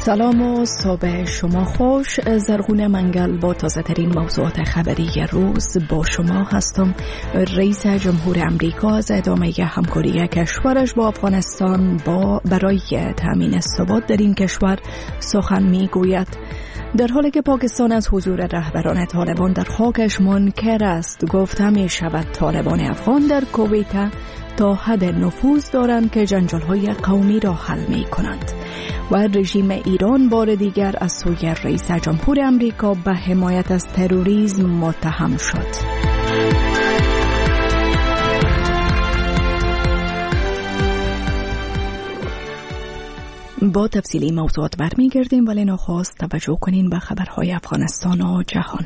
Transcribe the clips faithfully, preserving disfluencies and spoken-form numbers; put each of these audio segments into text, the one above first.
سلام و صبح شما خوش. زرغون منگل با تازه ترین موضوعات خبری روز با شما هستم. رئیس جمهور امریکا از ادامه همکاری کشورش با افغانستان با برای تامین ثبات در این کشور سخن میگوید، در حالی که پاکستان از حضور رهبران طالبان در خاکش منکر است. گفته می شود طالبان افغان در کویت تا حد نفوذ دارند که جنجال‌های قومی را حل می کنند. و رژیم ایران بار دیگر از سوی رئیس جمهور امریکا به حمایت از تروریسم متهم شد. با تفصیلی موضوعات برمیگردیم، ولی نخست توجه کنین به خبرهای افغانستان و جهان.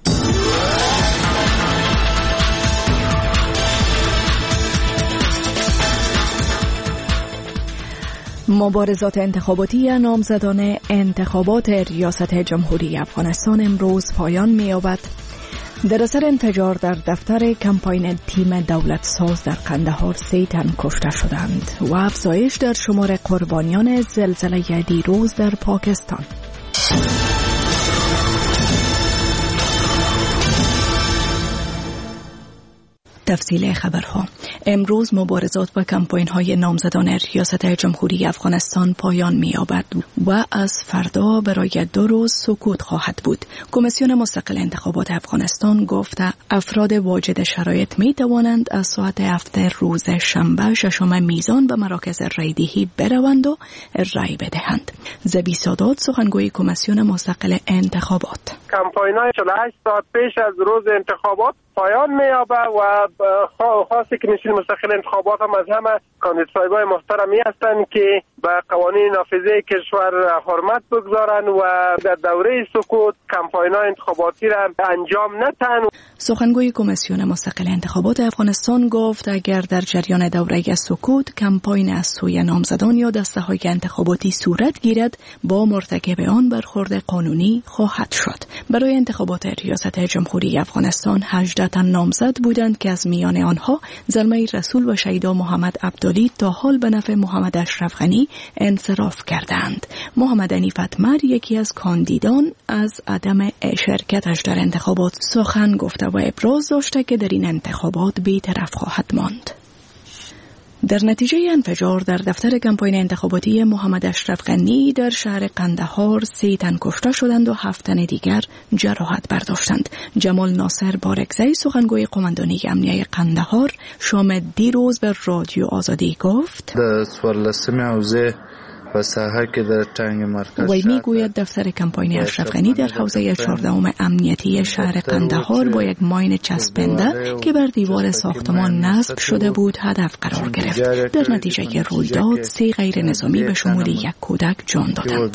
مبارزات انتخاباتی نامزدان انتخابات ریاست جمهوری افغانستان امروز پایان می‌یابد. در اثر انفجار در دفتر کمپاین تیم دولت ساز در قندهار سه تن کشته شدند و افزایش در شمار قربانیان زلزله دیروز در پاکستان. تفصیل خبرها. امروز مبارزات و کمپاین‌های نامزدان ریاست جمهوری افغانستان پایان می‌یابد و از فردا برای دو روز سکوت خواهد بود. کمیسیون مستقل انتخابات افغانستان گفته افراد واجد شرایط می‌توانند از ساعت هفت روز شنبه ششم میزان به مراکز رایدهی بروند و رای بدهند. زبی سادات، سخنگوی کمیسیون مستقل انتخابات: کمپاین‌های چهل و هشت ساعت پیش از روز انتخابات پایان می‌یابد و خاصی که کمیسیون مستقل انتخابات هم از همه کاندیدای محترمی هستند که به قوانین نافذه کشور حرمت بگذارند و در دوره سکوت کمپاین‌های انتخاباتی را انجام ندهند. سخنگوی کمیسیون مستقل انتخابات افغانستان گفت اگر در جریان دوره سکوت کمپاین از سوی نامزدان یا دسته‌های انتخاباتی صورت گیرد، با مرتکب آن برخورد قانونی خواهد شد. برای انتخابات ریاست جمهوری افغانستان هجده تن نامزد بودند که از میان آنها زلمه رسول و شیدا محمد عبدالی تا حال به نفع محمد اشرف غنی انصراف کردند. محمد عنیفت مر، یکی از کاندیدان، از عدم شرکتش در انتخابات سخن گفته و ابراز داشته که در این انتخابات بی‌طرف خواهد ماند. در نتیجه انفجار در دفتر کمپاین انتخاباتی محمد اشرف غنی در شهر قندهار سه تن کشته شدند و هفت تن دیگر جراحت برداشتند. جمال ناصر بارکزی، سخنگوی قماندانی امنیه قندهار، شام دیروز به رادیو آزادی گفت در سوارلسمی حوزه و ساحه که در تنگ مرکز وی میگوید دفتر کمپاین اشرف غنی در حوزه چهاردهم امنیتی شهر قندهار با یک ماین چسبنده که بر دیوار ساختمان نصب شده بود هدف قرار گرفت. در نتیجه رویداد سه غیر نظامی به شمول یک کودک جان دادند.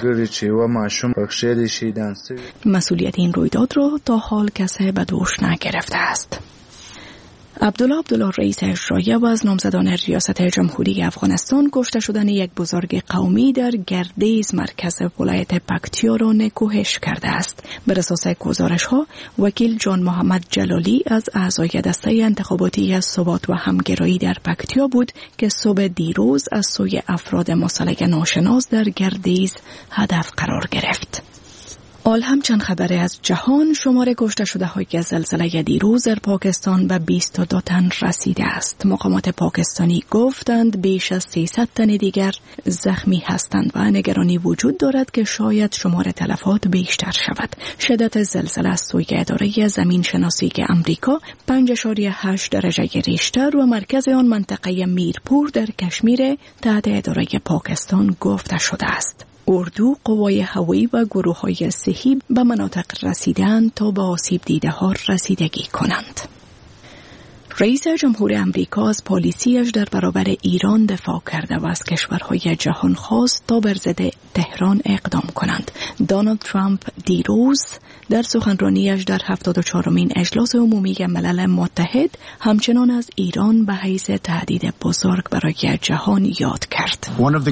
مسئولیت این رویداد را تا حال کسی به دوش نگرفته است. عبدالله عبدالله، رئیس اجرایی و از نامزدان ریاست جمهوری افغانستان، کشته شدن یک بزرگ قومی در گردیز مرکز ولایت پکتیا را نکوهش کرده است. بر اساس گزارش‌ها، وکیل جان محمد جلالی از اعضای دسته انتخاباتی از ثبات و همگرایی در پکتیا بود که صبح دیروز از سوی افراد مسلح ناشناس در گردیز هدف قرار گرفت. آل همچنین خبری از جهان. شمار کشته شده های زلزله دیروز در پاکستان به بیست و دو تن رسیده است. مقامات پاکستانی گفتند بیش از سیصد تن دیگر زخمی هستند و نگرانی وجود دارد که شاید شمار تلفات بیشتر شود. شدت زلزله از سوی اداره زمین شناسی که امریکا پنج اشاریه هشت درجه ریشتر و مرکز آن منطقه میرپور در کشمیر تحت اداره پاکستان گفته شده است. اردو، قوای هوایی و گروه‌های صحی به مناطق رسیدند تا به آسیب دیده ها رسیدگی کنند. رئیس جمهور امریکا از پالیسیش در برابر ایران دفاع کرده و از کشورهای جهان خواست تا بر ضد تهران اقدام کنند. دونالد ترامپ دیروز در سخنرانیش در هفتاد و چهارمین اجلاس عمومی ملل متحد همچنان از ایران به حیث تهدید بزرگ برای جهان یاد کرد.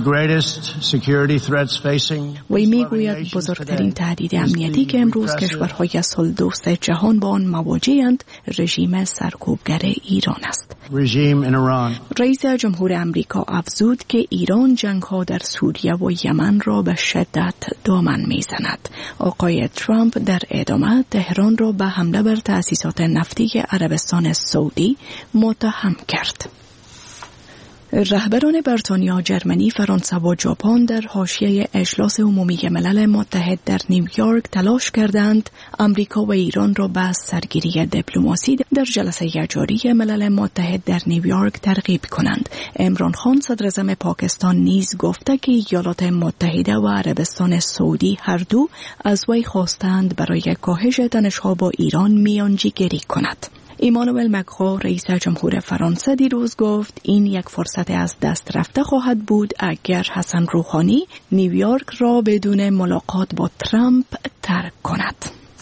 وی میگوید بزرگترین تهدید امنیتی که امروز کشورهای صلح دوست جهان با آن مواجه‌اند رژیم سرکوبگر ایران است. ایران. رئیس جمهور امریکا افزود که ایران جنگ‌ها در سوریه و یمن را به شدت دامن می‌زند. آقای ترامپ در ادامه تهران را به حمله بر تأسیسات نفتی عربستان سعودی متهم کرد. رهبران بریتانیا، جرمنی، فرانسه و ژاپن در حاشیه اجلاس عمومی ملل متحد در نیویورک تلاش کردند امریکا و ایران را به سرگیری دیپلماسی در جلسه جاری ملل متحد در نیویورک ترغیب کنند. عمران خان صدر اعظم پاکستان نیز گفته که ایالات متحده و عربستان سعودی هر دو از وی خواستند برای کاهش تنش‌ها با ایران میانجیگری کند. ایمانوئل مکرون رئیس جمهور فرانسه دیروز گفت این یک فرصت از دست رفته خواهد بود اگر حسن روحانی نیویورک را بدون ملاقات با ترامپ ترک کند.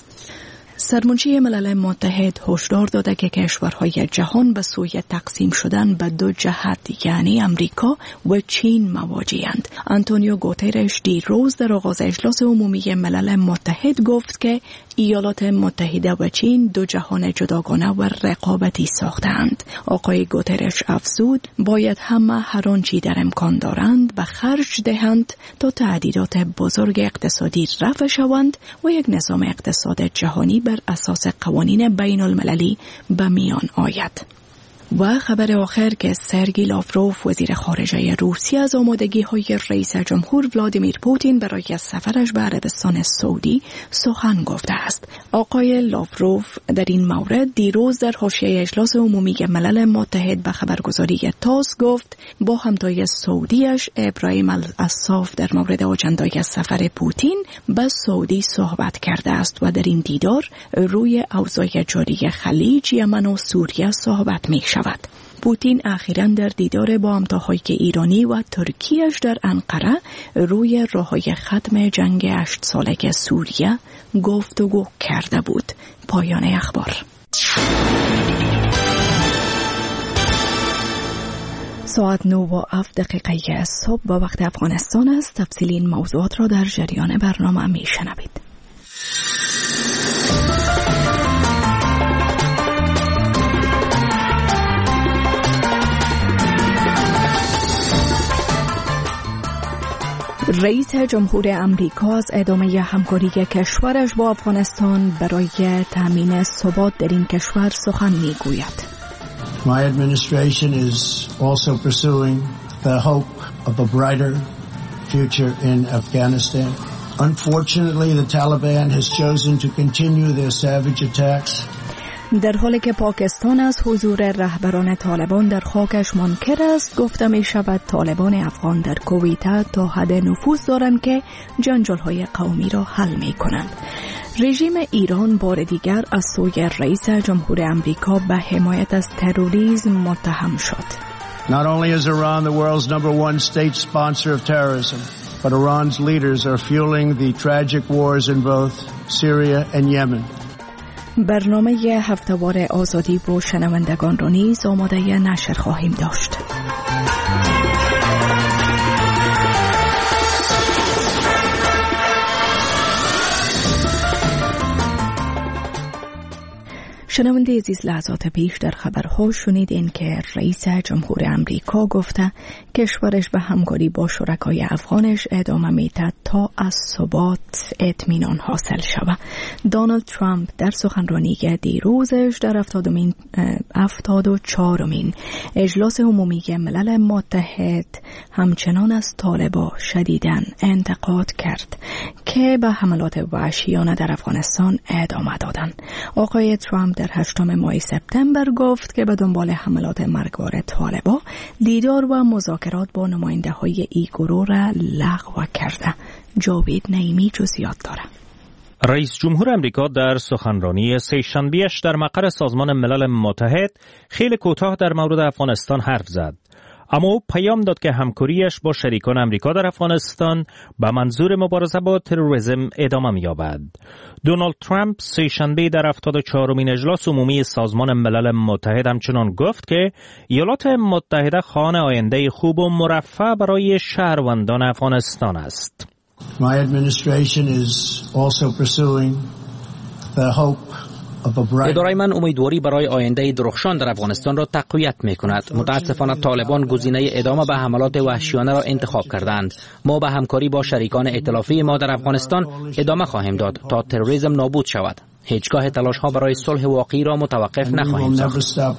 سرمنشی ملل متحد هشدار داده که کشورهای جهان به سوی تقسیم شدن به دو جهت یعنی امریکا و چین مواجه‌اند. آنتونیو گوترش دیروز در آغاز اجلاس عمومی ملل متحد گفت که ایالات متحده و چین دو جهان جداگانه و رقابتی ساختند. آقای گوترش افزود باید همه هر آنچه در امکان دارند به خرج دهند تا تهدیدات بزرگ اقتصادی رفع شوند و یک نظام اقتصاد جهانی بر اساس قوانین بین المللی به میان آید. و خبر آخر که سرگئی لاوروف وزیر خارجه روسیه از آمادگی های رئیس جمهور ولادیمیر پوتین برای سفرش به عربستان سعودی سخن گفته است. آقای لاوروف در این مورد دیروز در حاشیه اجلاس عمومی ملل متحد به خبرگزاری تاس گفت با همتای سعودیش ابراهیم العصاف در مورد آجندای سفر پوتین به سعودی صحبت کرده است و در این دیدار روی اوضاع جاری خلیج، یمن و سوریه صحبت می شود. پوتین اخیراً در دیدار با همتاهای ایرانی و ترکیه‌اش در انقره روی راه‌های ختم جنگ هشت ساله سوریه گفتگو کرده بود. پایان اخبار. ساعت نه و هفت دقیقه صبح با وقت افغانستان است. تفصیل این موضوعات را در جریان برنامه میشنوید. رئیس جمهور امریکا از ادامه همکاری کشورش با افغانستان برای تامین ثبات در این کشور سخن میگوید. My administration is also pursuing the hope of a brighter future in Afghanistan. Unfortunately, the Taliban has chosen to continue their savage attacks. در حالی که پاکستان از حضور رهبران طالبان در خاکش منکر است، گفته می شود طالبان افغان در کویت تا حد نفوذ دارند که جنجال‌های قومی را حل می کنند. رژیم ایران بار دیگر از سوی رئیس جمهور امریکا به حمایت از تروریسم متهم شد. Not only is Iran the world's number one state sponsor of terrorism, but Iran's leaders are fueling the tragic wars in both Syria and Yemen. برنامه هفته‌وار آزادی و شنوندگان را نیز آماده نشر خواهیم داشت. شنونده عزیز، لحظات پیش در خبرها شنیدین که رئیس جمهور امریکا گفته کشورش به همکاری با شرکای افغانش ادامه میده تا از ثبات اطمینان حاصل شود. دونالد ترامپ در سخنرانی دیروزش در هفتاد و چهارمین اجلاس عمومی ملل متحد همچنان از طالبان شدیداً انتقاد کرد که به حملات وحشیانه در افغانستان ادامه دادند. آقای ترامپ در هشتم ماه سپتامبر گفت که به دنبال حملات مرگبار طالبان دیدار و مذاکرات با نماینده های ای گروه را لغو کرده. جاوید نعیمی جزئیات داره. رئیس جمهور امریکا در سخنرانی سه‌شنبه‌اش در مقر سازمان ملل متحد خیلی کوتاه در مورد افغانستان حرف زد. اما او پیام داد که همکاریش با شریکان امریکا در افغانستان به منظور مبارزه با تروریسم ادامه می‌یابد. دونالد ترامپ سه‌شنبه در هفتاد و چهارمین اجلاس عمومی سازمان ملل متحد همچنان گفت که ایالات متحده خواهان آینده خوب و مرفه برای شهروندان افغانستان است. My administration is also pursuing the hope اداره من امیدواری برای آینده درخشان در افغانستان را تقویت می کند. متاسفانه طالبان گزینه ادامه به حملات وحشیانه را انتخاب کردند. ما به همکاری با شریکان ائتلافی ما در افغانستان ادامه خواهیم داد تا تروریسم نابود شود. هیچگاه تلاش ها برای صلح واقعی را متوقف نخواهیم ساخت.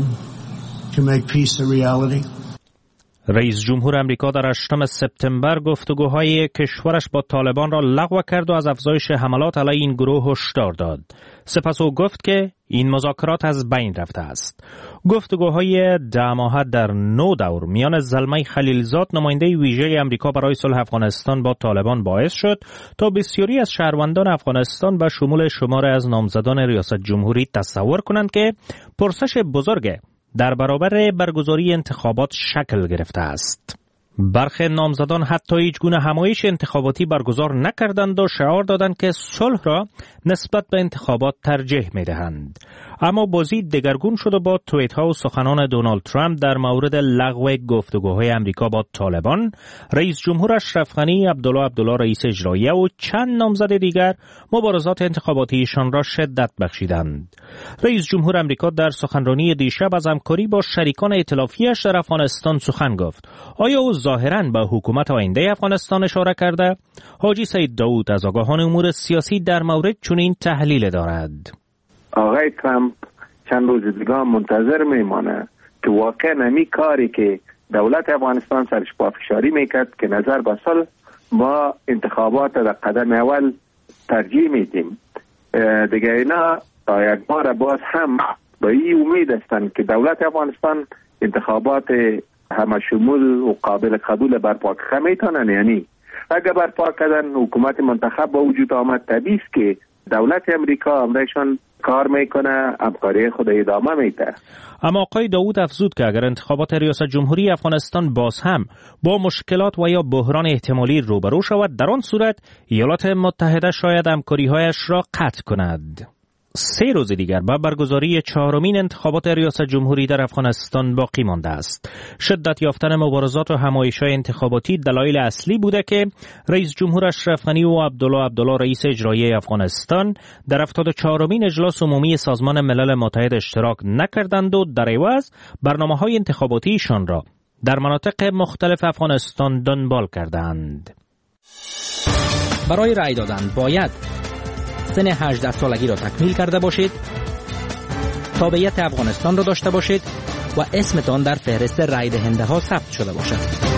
رئیس جمهور امریکا در هشتم سپتامبر گفتگوهای کشورش با طالبان را لغو کرد و از افزایش حملات علیه این گروه هشدار داد. سپس او گفت که این مذاکرات از بین رفته است. گفتگوهای ده ماهه در نو دور میان زلمه خلیلزاد نماینده ویژه امریکا برای صلح افغانستان با طالبان باعث شد تا بسیاری از شهروندان افغانستان به شمول شماری از نامزدان ریاست جمهوری تصور کنند که پرسش بزرگ در برابر برگزاری انتخابات شکل گرفته است. برخی نامزدان حتی هیچ گونه همایش انتخاباتی برگزار نکردند و شعار دادند که صلح را نسبت به انتخابات ترجیح می‌دهند. اما بازی دگرگون شد و با توییت‌ها و سخنان دونالد ترامپ در مورد لغو گفتگوهای امریکا با طالبان، رئیس جمهور اشرف غنی، عبدالله عبدالله رئیس اجراییه و چند نامزد دیگر مبارزات انتخاباتیشان را شدت بخشیدند. رئیس جمهور امریکا در سخنرانی دیشب از همکاری با شریکان ائتلافی‌اش در افغانستان سخن گفت. آیا او ظاهراً به حکومت آینده افغانستان اشاره کرده؟ حاجی سید داود از آگاهان امور سیاسی در مورد چنین تحلیل دارد. آقای ترامپ چند روز دیگه منتظر میمانه که واقعا نمی کاری که دولت افغانستان سرش پافشاری میکرد که نظر به صلح با انتخابات در قدم اول ترجیح میدیم. دیگه اینا تا یک بار باز هم با این امید هستند که دولت افغانستان انتخابات همه شمول و قابل قبول برپا کنه میتونن. یعنی اگر برپا کردن حکومت منتخب با وجود آمد، طبیعی است که دولت امریکا امرایشان کار میکنه، همکاری خود ادامه میده. اما آقای داود افزود که اگر انتخابات ریاست جمهوری افغانستان باز هم با مشکلات و یا بحران احتمالی روبرو شود، در آن صورت ایالات متحده شاید همکاری‌هایش را قطع کند. سه روز دیگر با برگزاری چهارمین انتخابات ریاست جمهوری در افغانستان باقی مانده است. شدت یافتن مبارزات و همایش‌های انتخاباتی دلایل اصلی بوده که رئیس جمهور اشرف غنی و عبدالله عبدالله رئیس اجرایی افغانستان در هفتاد و چهارمین اجلاس عمومی سازمان ملل متحد اشتراک نکردند و در عوض برنامه‌های انتخاباتیشان را در مناطق مختلف افغانستان دنبال کردند. برای رأی دادن باید سن هجده سالگی را تکمیل کرده باشید، تابعیت افغانستان را داشته باشید و اسمتان در فهرست رای دهنده ها ثبت شده باشد.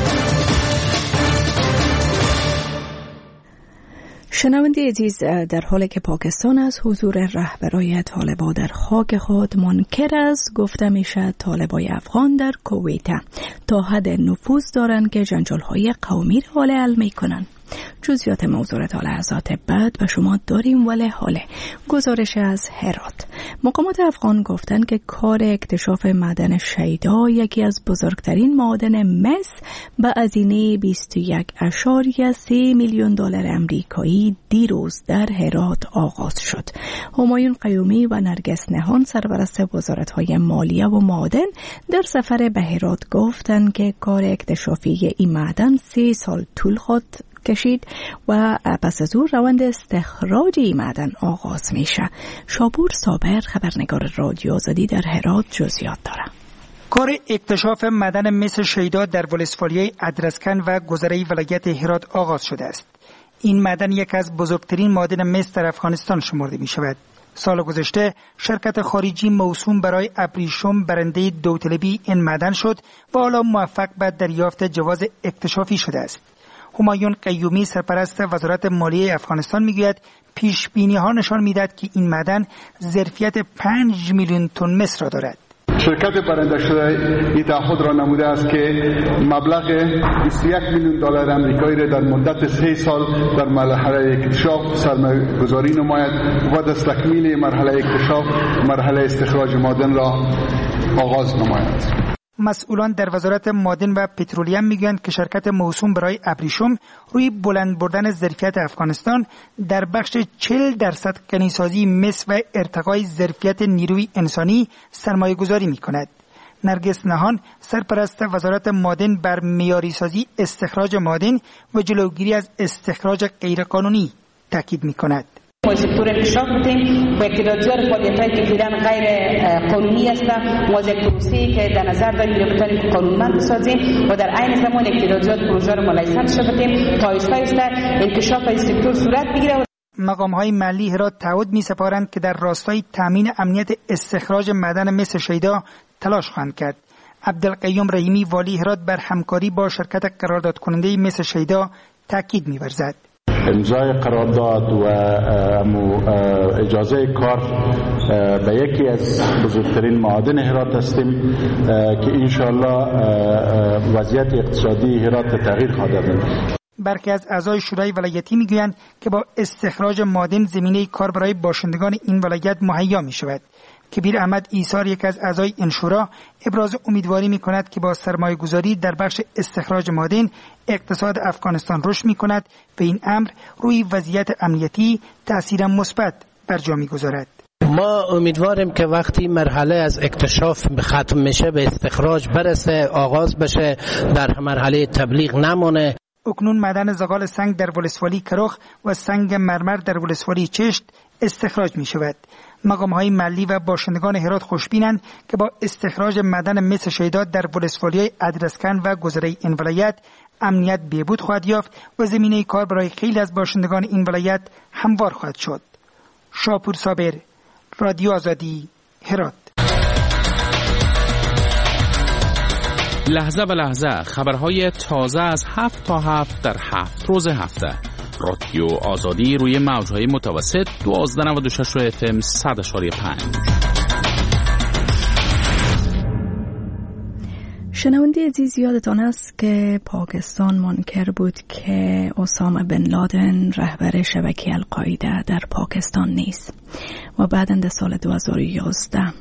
شنونده عزیز، در حالی که پاکستان از حضور رهبرای طالبان در خاک خود منکر است، گفته میشد طالبای افغان در کویت تا حد نفوذ دارند که جنجال‌های قومی را حل حل می‌کنند. جزئیات موضوع تا لحظات بعد به شما داریم. ولی حاله گزارش از هرات. مقامات افغان گفتند که کار اکتشاف معدن شیدا، یکی از بزرگترین معادن مس، به هزینه بیست و یک ممیز سه میلیون دلار امریکایی دیروز در هرات آغاز شد. همایون قیومی و نرگس نهان، سرپرست وزارت‌های مالیه و معادن، در سفر به هرات گفتند که کار اکتشافی این معدن سه سال طول کشید و پس از او روند استخراج این معدن آغاز میشه. شاپور صابر، خبرنگار رادیو آزادی در هرات، جزئیات داره. کار اکتشاف معدن مس شیدا در ولسوالی ادرسکن و گذره ولایت هرات آغاز شده است. این معدن یک از بزرگترین معادن مس در افغانستان شمرده می شود. سال گذشته شرکت خارجی موسوم برای ابریشم برنده داوطلبی این معدن شد و حالا موفق به دریافت جواز اکتشافی شده است. همایون قیومی، سرپرست وزارت مالیه افغانستان، میگوید پیش بینی ها نشان میدهد که این معدن ظرفیت پنج میلیون تن مس را دارد. شرکت برنده شده این تعهد را نموده است که مبلغ بیست و یک میلیون دلار آمریکایی را در مدت سه سال در مرحله اکتشاف سرمایه‌گذاری نماید و از تکمیل مرحله اکتشاف مرحله استخراج معدن را آغاز نماید. مسئولان در وزارت معادن و پترولیم میگویند که شرکت موسوم برای ابریشم روی بلند بردن ظرفیت افغانستان در بخش چهل درصد غنیسازی مس و ارتقای ظرفیت نیروی انسانی سرمایه گذاری می کند. نرگس نهان، سرپرست وزارت معادن، بر معیاری سازی استخراج معادن و جلوگیری از استخراج غیرقانونی تاکید می کند. با سکتور انکشاف بتیم با اقتدارجار فعالیتایی که فعلا غیر قانونی است و از یک پروسه‌ای که در نظر داریم که بتونیم قانونمند بسازیم و در عین زمان اقتدارجار پروژه رو ملایسه شده بتیم تا آهسته انکشاف این سکتور صورت بگیره. مقام‌های محلی هرات تعهد می‌سپارند که در راستای تامین امنیت استخراج معدن مس شیدا تلاش خواهند کرد. عبدالقیوم رحیمی والی هرات بر همکاری با شرکت قرارداد کننده مس شیدا تاکید می‌ورزد. امضای قرارداد و اجازه کار به یکی از بزرگترین معادن هرات هستیم که انشاءالله وضعیت اقتصادی هرات تغییر خواهد داد. برخی از اعضای شورای ولایتی میگویند که با استخراج معادن زمینه کار برای باشندگان این ولایت مهیا می شود. کبیر احمد ایثار یک از اعضای این شورا ابراز امیدواری می کند که با سرمایه گذاری در بخش استخراج معادن اقتصاد افغانستان رشد می کند و این امر روی وضعیت امنیتی تأثیر مثبت بر جا می گذارد. ما امیدواریم که وقتی مرحله از اکتشاف ختم میشه به استخراج برسه، آغاز بشه، در مرحله تبلیغ نمونه. اکنون معدن زغال سنگ در ولسوالی کرخ و سنگ مرمر در ولسوالی چشت استخراج می شود. مقام‌های محلی و باشندگان هرات خوشبینند که با استخراج معدن مس شیدا در ولسوالی ادرسکن و گذره این ولایت امنیت بهبود خواهد یافت و زمینه کار برای خیلی از باشندگان این ولایت هموار خواهد شد. شاپور صابر، رادیو آزادی، هرات. لحظه به لحظه خبرهای تازه از هفت تا هفت در هفت روز هفته. رادیو آزادی روی موجهای متوسط دوازده نود و شش اف ام صد اشاری پنج. شنونده عزیز یادتان است که پاکستان منکر بود که اسامه بن لادن رهبر شبکه القاعده در پاکستان نیست و بعد در سال دو هزار و یازده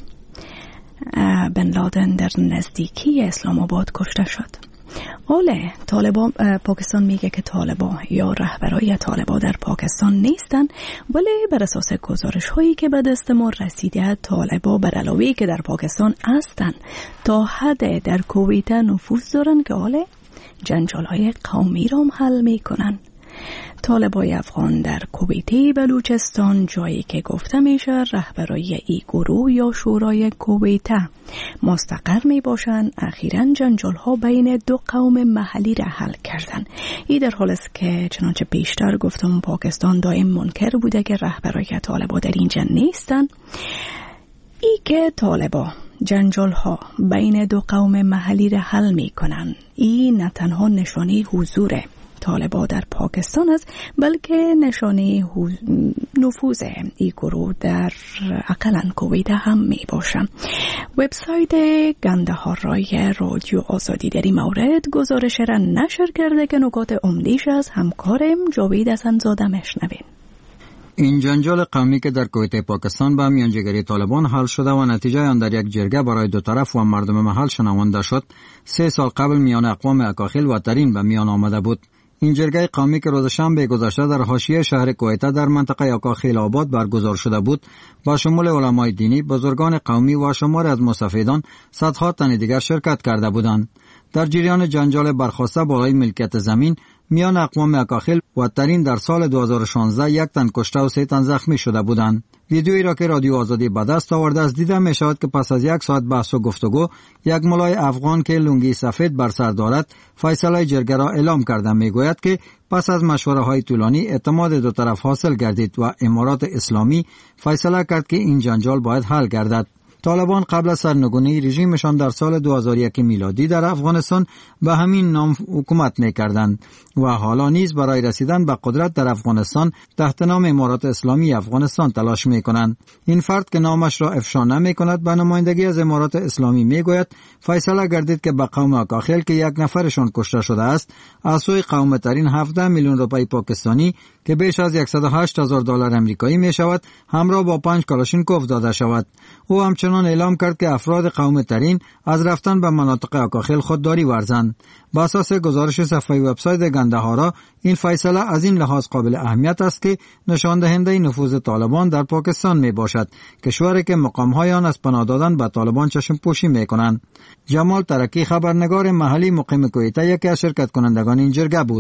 بن لادن در نزدیکی اسلام آباد کشته شد. اوله طالبان پاکستان میگه که طالبان یا رهبرای طالبان در پاکستان نیستن، ولی بر اساس گزارش هایی که به دست ما رسیده طالبان بر علاوه که در پاکستان هستن تا حد در کویت نفوذ دارن که اوله جنجال های قومی را هم حل میکنن. طالبای افغان در کویت بلوچستان جایی که گفته میشه رهبرای ای گروه یا شورای کویت مستقر می باشند اخیراً جنجال ها بین دو قوم محلی را حل کردن. این در حال است که چنانچه پیشتر گفتم پاکستان دائم منکر بوده که رهبرای طالبا در اینجا نیستن. ای که طالبا جنجال ها بین دو قوم محلی را حل می کنن این نه تنها نشانه حضور طالبان در پاکستان است بلکه نشانه نفوذ این گروه در اقلاً کویت هم می باشه. وبسایت گندهارای رادیو آزادی در این مورد گزارش را نشر کرده که نکات عمده‌اش از همکارم جاوید حسن‌زاده میشنویم. این جنجال قومی که در کویت پاکستان به میانجیگری طالبان حل شده و نتیجه آن در یک جرگه برای دو طرف و مردم محل شنونده شد، سه سال قبل میان اقوام اکاخیل و ترین به میان آمده بود. این جرگه قومی که روز شنبه گذشته در حاشیه شهر کویت در منطقه اکاخیل آباد برگزار شده بود، با شمول علمای دینی، بزرگان قومی و شمار از مستفیدان، صدها تن دیگر شرکت کرده بودند. در جریان جنجال برخاسته بالای ملکیت زمین میان اقوام اکاخیل و ترین در سال دو هزار و شانزده یک تن کشته و سه تن زخمی شده بودند. ویدیویی را که رادیو آزادی به دست آورده است دیده می شود که پس از یک ساعت بحث و گفتگو یک ملای افغان که لنگی سفید بر سر دارد فیصله جرگه را اعلام کرده می گوید که پس از مشوره های طولانی اعتماد دو طرف حاصل گردید و امارات اسلامی فیصله کرد که این جنجال باید حل گردد. طالبان قبل از سرنگونی رژیمشان در سال دو هزار و یک میلادی در افغانستان به همین نام حکومت می‌کردند و حالا نیز برای رسیدن به قدرت در افغانستان تحت نام امارات اسلامی افغانستان تلاش می‌کنند. این فرد که نامش را افشا نمی‌کند به نمایندگی از امارات اسلامی می‌گوید فیصله گردید که به قوم اکاخیل که یک نفرشان کشته شده است از سوی قوم ترین هفده میلیون روپیه پاکستانی که بیش از صد و هشت هزار دلار امریکایی می‌شود همراه با پنج کلاشینکوف داده شود. او همچنان اعلام کرد که افراد قوم ترین از رفتن به مناطق اکاخیل خودداری ورزند. با اساس گزارش صفحه وبسایت گندهارا این فیصله از این لحاظ قابل اهمیت است که نشان دهنده نفوذ طالبان در پاکستان می باشد، کشوری که مقام‌های آن از پناه دادن به طالبان چشم پوشی می کنند. جمال ترکی خبرنگار محلی مقیم کویت یکی از شرکت کنندگان این جرگه بود.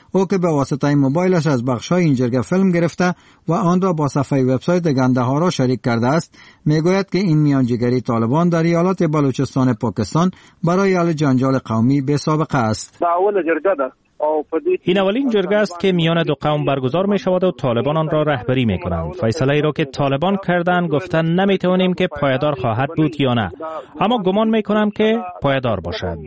او که به واسطه موبایلش از بخش‌های این جرگه فیلم گرفته و آن را با صفحه وبسایت گندهارا شریک کرده است، میگوید که این میانجیگری طالبان در ایالات بلوچستان پاکستان برای حل جنجال قومی بی سابقه است. این اولین جرگه است که میان دو قوم برگزار می شود و طالبان آن را رهبری می کنند. فیصله ای را که طالبان کردند گفتند نمی توانیم که پایدار خواهد بود یا نه، اما گمان می کنم که پایدار باشد.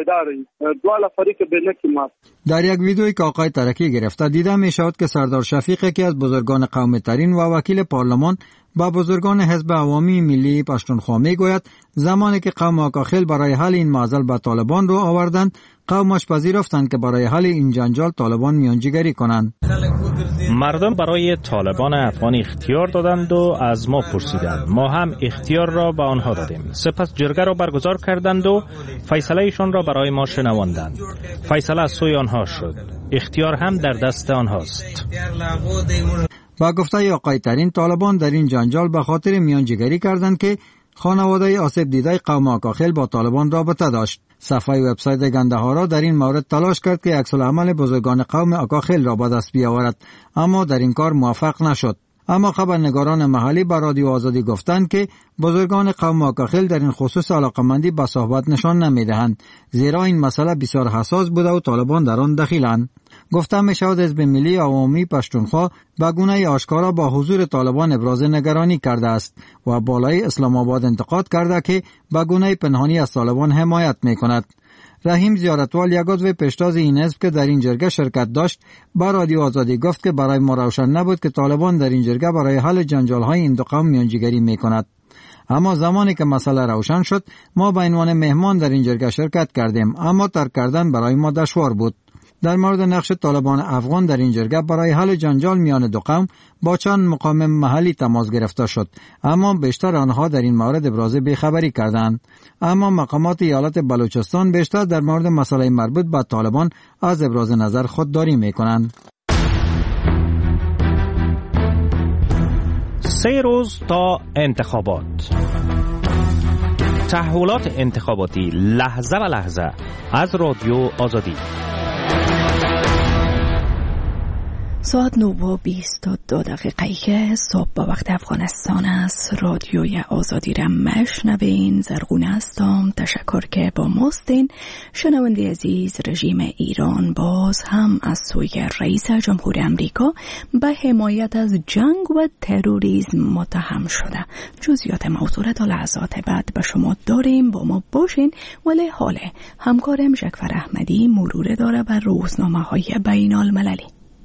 در یک ویدیویی که آقای ترکی گرفته دیده می شود که سردار شفیق که از بزرگان قوم ترین و وکیل پارلمان با بزرگان حزب عوامی ملی پشتونخوا می گوید زمانی که قوم آکاخیل برای حل این معضل به طالبان رو آوردند، قومش پذیرفتند که برای حل این جنجال طالبان میانجیگری کنند. مردم برای طالبان افغان اختیار دادند و از ما پرسیدند، ما هم اختیار را به آنها دادیم. سپس جرگه را برگزار کردند و فیصله ایشان را برای ما شنواندند. فیصله از سوی آنها شد، اختیار هم در دست آنهاست. با گفته آقای ترین، طالبان در این جنجال به خاطر میانجیگری کردند که خانواده آسیب دیده قوم آکاخیل با طالبان رابطه داشت. صفحه وبسایت گندهارا در این مورد تلاش کرد که عکس العمل بزرگان قوم آکاخیل را به دست بیاورد، اما در این کار موفق نشد. اما خبرنگاران محلی به رادیو آزادی گفتند که بزرگان قوم آکاخیل در این خصوص علاقمندی به صحبت نشان نمیدهند، زیرا این مسئله بسیار حساس بوده و طالبان در آن دخیلند. گفته می شود حزب ملی عوامی پشتونخوا به گونه آشکارا با حضور طالبان ابراز نگرانی کرده است و بالای اسلام آباد انتقاد کرده که به گونه پنهانی از طالبان حمایت می کند. رحیم زیارتوال یک عضو پیشتاز این حزب که در این جرگه شرکت داشت با رادیو آزادی گفت که برای ما روشن نبود که طالبان در این جرگه برای حل جنجال‌های این دو قوم میانجیگری می‌کند. اما زمانی که مسئله روشن شد ما به عنوان مهمان در این جرگه شرکت کردیم، اما ترک کردن برای ما دشوار بود. در مورد نقش طالبان افغان در این جرگه برای حل جنجال میان دو قوم با چند مقام محلی تماس گرفته شد، اما بیشتر آنها در این مورد ابراز بیخبری کردند. اما مقامات ایالت بلوچستان بیشتر در مورد مسئله مربوط به طالبان از ابراز نظر خودداری میکنند. سه روز تا انتخابات. تحولات انتخاباتی لحظه و لحظه از رادیو آزادی. ساعت نه و بیست و دو دقیقه که صبح با وقت افغانستان است. رادیوی آزادی را مشنوین. زرغونه هستم. تشکر که با ماستین. شنونده عزیز، رژیم ایران باز هم از سوی رئیس جمهور امریکا به حمایت از جنگ و تروریسم متهم شده. جزئیات موضوع تا لحظات بعد به شما داریم، با ما باشین. ولی حاله همکارم جعفر احمدی مرور داره بر روزنامه های بین المللی.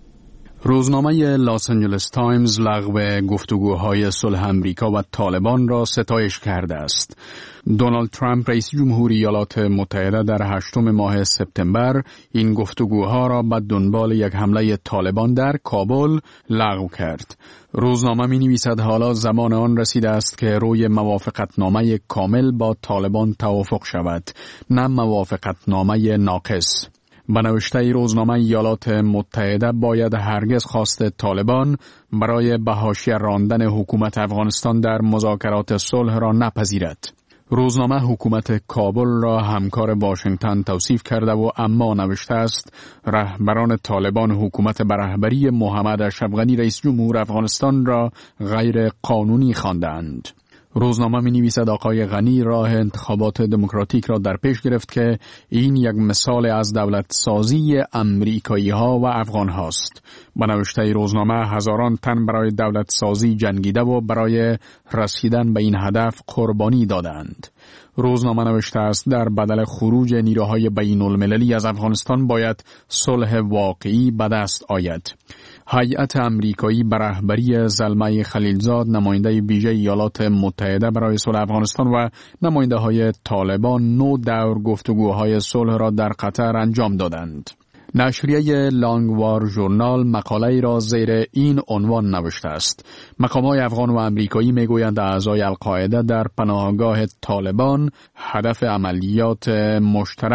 روزنامه لاس آنجلس تایمز لغو گفتگوهای صلح امریکا و طالبان را ستایش کرده است. دونالد ترامپ رئیس جمهوری ایالات متحده در هشتم ماه سپتامبر این گفتگوها را به دنبال یک حمله طالبان در کابل لغو کرد. روزنامه می نویسد حالا زمان آن رسیده است که روی موافقتنامه کامل با طالبان توافق شود، نه موافقتنامه ناقص. به نوشته روزنامه ایالات متحده باید هرگز خواست طالبان برای به حاشیه راندن حکومت افغانستان در مذاکرات صلح را نپذیرد. روزنامه حکومت کابل را همکار واشنگتن توصیف کرده و اما نوشته است رهبران طالبان حکومت به رهبری محمد اشرف غنی رئیس جمهور افغانستان را غیر قانونی خواندند. روزنامه می نویسد آقای غنی راه انتخابات دموکراتیک را در پیش گرفت که این یک مثال از دولت سازی امریکایی ها و افغان هاست. به نوشته روزنامه هزاران تن برای دولت سازی جنگیده و برای رسیدن به این هدف قربانی دادند. روزنامه نوشته است در بدل خروج نیروهای بین المللی از افغانستان باید صلح واقعی به دست آید. هیئت امریکایی به رهبری زلمه خلیلزاد نماینده ویژه ایالات متحده برای صلح افغانستان و نماینده های طالبان نو دور گفتگوهای صلح را در قطر انجام دادند. نشریه لانگوار ژورنال مقاله را زیر این عنوان نوشته است: مقامات افغان و امریکایی میگویند اعضای القاعده در پناهگاه طالبان هدف عملیات مشترک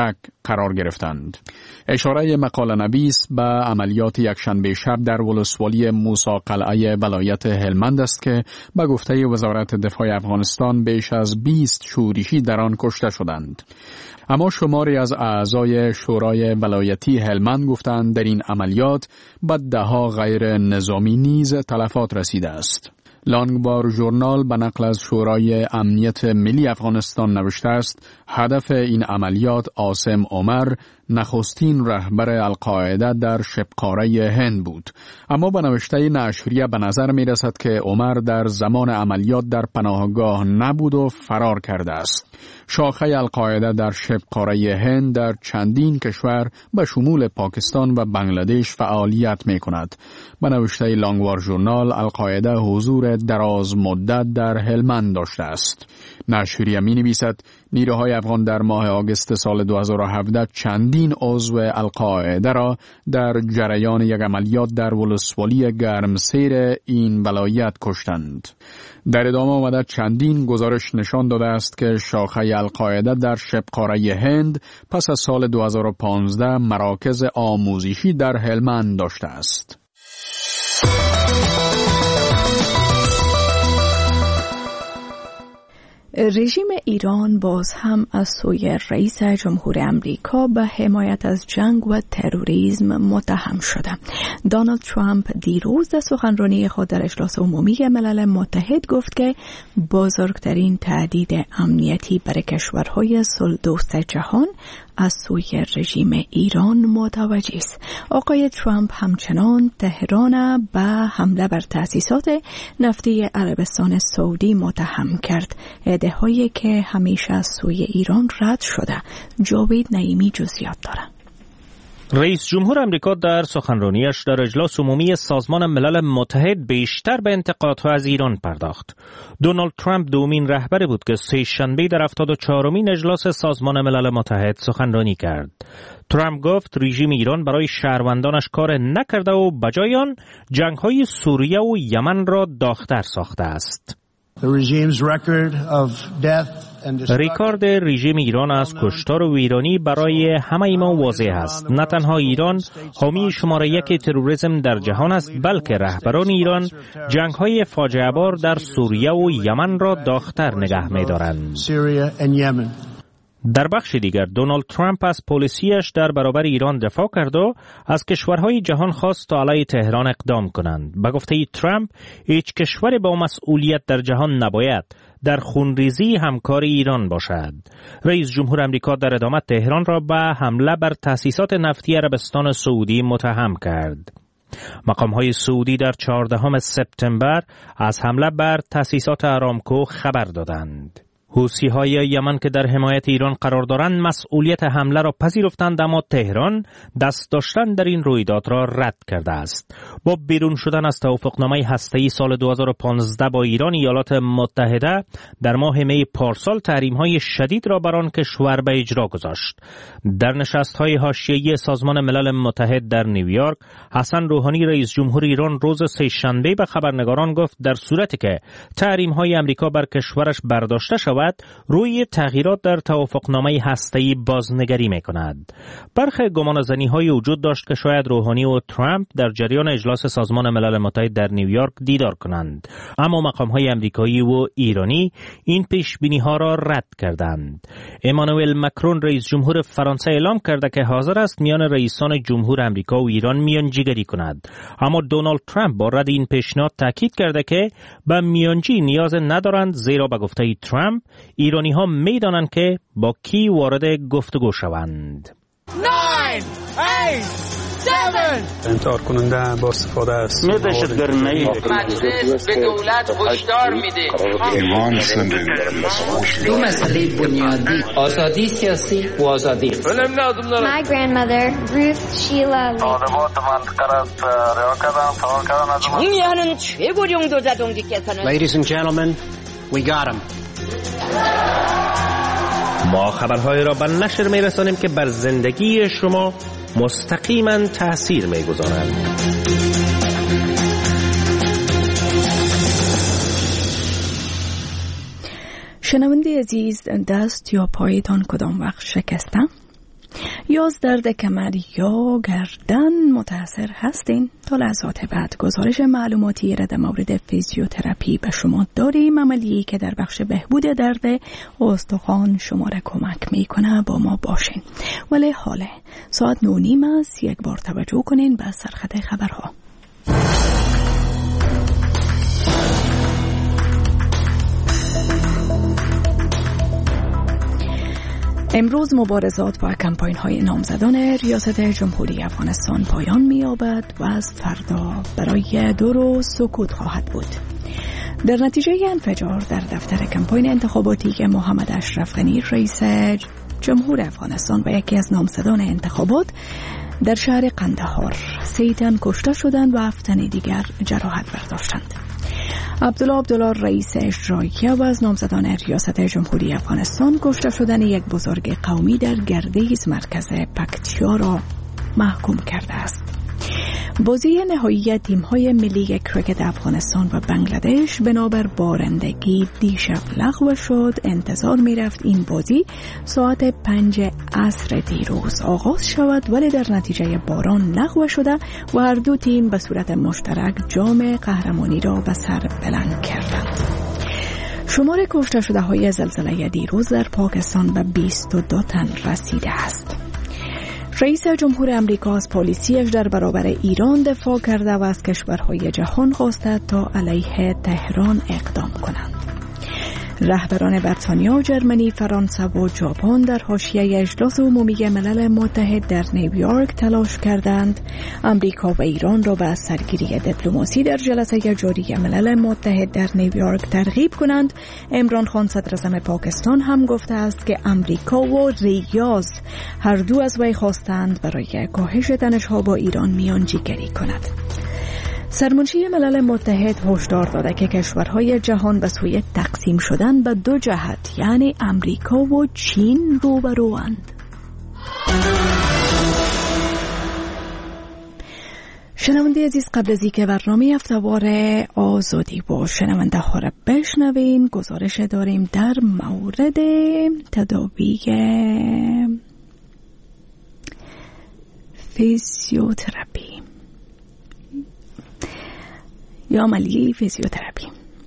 قرار گرفتند. اشاره مقاله نویس به عملیات یکشنبه شب در ولسوالی موسی قلعه ولایت هلمند است که به گفته وزارت دفاع افغانستان بیش از بیست شورشی در آن کشته شدند. اما شماری از اعضای شورای ولایتی هلمند گفتند در این عملیات به دهها غیر نظامی نیز تلفات رسیده است. لانگبار ژورنال به نقل از شورای امنیت ملی افغانستان نوشته است هدف این عملیات عاصم عمر نخستین رهبر القاعده در شبقاره هند بود. اما به نوشته نشریه به نظر می رسد که عمر در زمان عملیات در پناهگاه نبود و فرار کرده است. شاخه القاعده در شبقاره هند در چندین کشور به شمول پاکستان و بنگلادش فعالیت می کند. به نوشته لانگوار ژورنال القاعده حضور دراز مدت در هلمند داشته است. نشریه می نویسد نیروهای افغان در ماه آگوست سال دو هزار و هفده چندین عضو القاعده را در جریان یک عملیات در ولسوالی گرمسیر این ولایت کشتند. در ادامه آمده چندین گزارش نشان داده است که شاخه القاعده در شبقاره هند پس از سال دو هزار و پانزده مراکز آموزشی در هلمند داشته است. رژیم ایران باز هم از سوی رئیس جمهور امریکا به حمایت از جنگ و تروریسم متهم شده. دونالد ترامپ دیروز در سخنرانی خود در اجلاس عمومی ملل متحد گفت که بزرگترین تهدید امنیتی برای کشورهای صلح‌دوست جهان از سوی رژیم ایران متوجه است. آقای ترامپ همچنان تهران به حمله بر تأسیسات نفتی عربستان سعودی متهم کرد. ادعاهایی که همیشه از سوی ایران رد شده. جاوید نعیمی جزئیات دارد. رئیس جمهور امریکا در سخنرانیش در اجلاس عمومی سازمان ملل متحد بیشتر به انتقادها از ایران پرداخت. دونالد ترامپ دومین رهبر بود که سه شنبه در هفتاد و چهارمین اجلاس سازمان ملل متحد سخنرانی کرد. ترامپ گفت رژیم ایران برای شهروندانش کار نکرده و بجای آن جنگ‌های سوریه و یمن را داغ‌تر ساخته است. ریکارد رژیم ایران از کشتار و ویرانی برای همه ما واضح است. نه تنها ایران حامی شماره یک تروریسم در جهان است، بلکه رهبران ایران جنگ‌های فاجعه بار در سوریه و یمن را داغ‌تر نگه می‌دارند. در بخش دیگر دونالد ترامپ از پالیسیش در برابر ایران دفاع کرد و از کشورهای جهان خواست تا علیه تهران اقدام کنند. به گفته ترامپ هیچ کشور با مسئولیت در جهان نباید در خونریزی همکار ایران باشد. رئیس جمهور امریکا در ادامه تهران را به حمله بر تأسیسات نفتی عربستان سعودی متهم کرد. مقام‌های سعودی در چهاردهم سپتامبر از حمله بر تأسیسات آرامکو خبر دادند. حوثی‌های یمن که در حمایت ایران قرار دارند مسئولیت حمله را پذیرفتند، اما تهران دست داشتن در این رویداد را رد کرده است. با بیرون شدن از توافقنامه هسته‌ای سال دو هزار و پانزده با ایران، ایالات متحده در ماه می پارسال تحریم‌های شدید را بر آن کشور به اجرا گذاشت. در نشست‌های حاشیه‌ای سازمان ملل متحد در نیویورک، حسن روحانی رئیس جمهور ایران روز سه‌شنبه به خبرنگاران گفت در صورتی که تحریم‌های آمریکا بر کشورش برداشته شود روی تغییرات در توافقنامه هسته‌ای بازنگری می‌کند. برخی گمانه‌زنی‌های وجود داشت که شاید روحانی و ترامپ در جریان اجلاس سازمان ملل متحد در نیویورک دیدار کنند، اما مقام‌های آمریکایی و ایرانی این پیش‌بینی‌ها را رد کردند. امانوئل مکرون رئیس جمهور فرانسه اعلام کرده که حاضر است میان رئیسان جمهور آمریکا و ایران میانجیگری کند، اما دونالد ترامپ با رد این پیشنهاد تاکید کرده که به میانجی نیاز ندارند، زیرا به گفته ترامپ ایرانی ها می دانند که با کی وارد گفتگو شوند. انتحار کننده با استفاده است می دهشتگری نهی مجلس به دولت هشدار میده دو مسئله بنیادی آزادی سیاسی و آزادی. My grandmother Ruth Sheila Lee. 정의하는 최고령도 자동직계서는 Ladies and gentlemen, we got him. ما خبرهای را به نشر می رسانیم که بر زندگی شما مستقیما تأثیر می گذارند. شنونده عزیز، دست یا پایتان کدام وقت شکسته؟ یا از درد کمر یا گردن متاثر هستین؟ تا لحظات بعد گزارش معلوماتی را در مورد فیزیوتراپی به شما داریم، عملی که در بخش بهبود درد استخوان شما را کمک میکنه. با ما باشین. ولی حالا ساعت نه و نیم است. یک بار توجه کنین به سرخط خبرها. امروز مبارزات با کمپاین های نامزدان ریاست جمهوری افغانستان پایان می‌یابد و از فردا برای دو روز سکوت خواهد بود. در نتیجه انفجار در دفتر کمپاین انتخاباتی که محمد اشرف غنی رئیس جمهور افغانستان و یکی از نامزدان انتخابات در شهر قندهار، سه تن کشته شدند و هفت تن دیگر جراحت برداشتند. عبدالله عبدالله رئیس اجرایی و از نامزدان ریاست جمهوری افغانستان کشته شدن یک بزرگ قومی در گردیز مرکز پکتیا را محکوم کرده است. بازی نهایی تیم‌های ملی کرکت افغانستان و بنگلادش بنابر بارندگی دیشب لغو شد. انتظار می‌رفت این بازی ساعت پنج عصر دیروز آغاز شود، ولی در نتیجه باران لغو شده و هر دو تیم به صورت مشترک جام قهرمانی را به سر بلند کردند. شمار کشته شده های زلزله دیروز در پاکستان به بیست و دو تن رسیده است. رئیس جمهور امریکا از پالیسیش در برابر ایران دفاع کرده و از کشورهای جهان خواسته تا علیه تهران اقدام کنند. رهبران بریتانیا، جرمنی، فرانسه و ژاپن در حاشیه اجلاس عمومی ملل متحد در نیویورک تلاش کردند امریکا و ایران را به سرگیری دیپلماسی در جلسه جاری ملل متحد در نیویورک ترغیب کنند. عمران خان صدر اعظم پاکستان هم گفته است که امریکا و ریاض هر دو از وی خواستند برای کاهش تنش‌ها با ایران میانجیگری کند. سرمنشی ملل متحد هشدار داده که کشورهای جهان به سوی تقسیم شدن به دو جهت یعنی امریکا و چین روبروند. شنونده عزیز، قبل از اینکه برنامه هفته‌وار آزادی با شنونده ها را بشنویم، گزارش داریم در مورد تداوی فیزیوتراپی یا عملی فیزیوتراپی.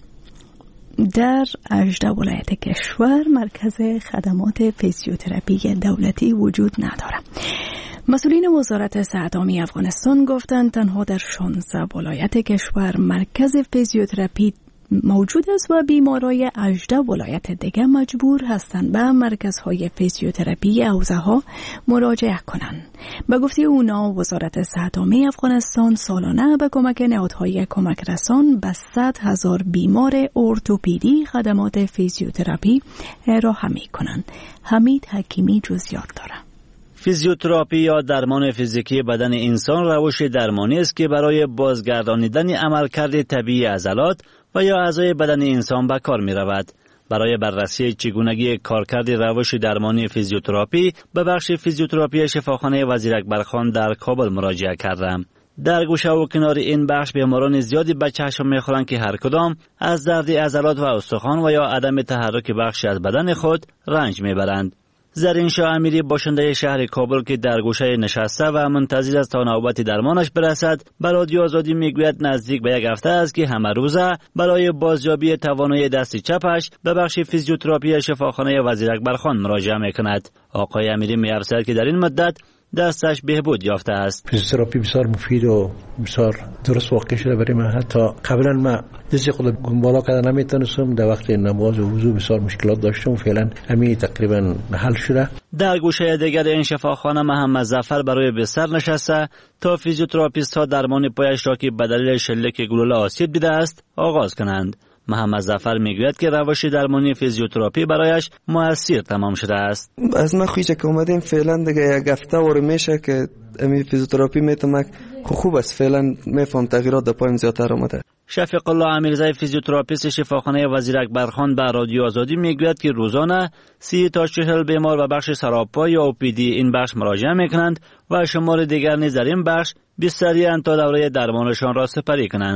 در هجده ولایت کشور مرکز خدمات فیزیوتراپی دولتی وجود ندارد. مسئولین وزارت صحت عامه افغانستان گفتند تنها در شانزده ولایت کشور مرکز فیزیوتراپی موجود است و بیمارای هجده ولایت دیگر مجبور هستند به مرکزهای فیزیوتراپی حوزه ها مراجعه کنند. به گفته اونا وزارت صحت عامه افغانستان سالانه به کمک نهادهای کمک رسان به صد هزار بیمار ارتوپدی خدمات فیزیوتراپی ارائه می‌کنند. حمید حکیمی جزئیات دارد. فیزیوتراپی یا درمان فیزیکی بدن انسان روش درمانی است که برای بازگردانیدن عملکرد طبیعی عضلات و یا اعضای بدن انسان به کار می رود. برای بررسی چگونگی کارکرد روش درمانی فیزیوتراپی به بخش فیزیوتراپی شفاخانه وزیر اکبرخان در کابل مراجعه کردم. در گوشه و کنار این بخش بیماران زیادی به چشم می‌خورند که هر کدام از درد عضلات و استخوان و یا عدم تحرک بخشی از بدن خود رنج میبرند. زرین شاه امیری باشنده شهر کابل که در گوشه نشسته و منتظر است تا نوبت درمانش برسد به رادیو آزادی میگوید نزدیک به یک هفته است که همه روزه برای بازیابی توانایی دست چپش به بخش فیزیوتراپی شفاخانه وزیر اکبرخان مراجعه میکند. آقای امیری می‌افزاید که در این مدت دستش بهبود یافته است. فیزیوتراپی بسیار مفید و بسیار درست واقع شده برای من. حتی قبلا من دست خود گنبالا کردن نمیتونستم، در وقت نماز و وضو بسیار مشکلات داشتم، فعلا همین تقریبا حل شده. در گوشه دیگر این شفاخانه محمد ظفر برای بستر نشسته تا فیزیوتراپیست ها درمان پایش را که به دلیل شلیک گلوله آسیب دیده است آغاز کنند. محمد ظفر میگوید که روش درمانی فیزیوتراپی برایش موثر تمام شده است. از ما خویش که اومدیم فعلا دیگه یک هفته ور میشه که امی فیزیوتراپی میتونه خوب است. فعلا میفهم تغییرات در پایم زیادتر اومده. شفیق الله امیرزی فیزیوتراپیست شفاخانه وزیر اکبرخان به رادیو آزادی میگوید که روزانه سی تا چهل بیمار و بخش سراپا یا اوپیدی این بخش مراجعه میکنند و شمار دیگر نیز در این بخش بستری تا دوره درمانشان را سپری کنند.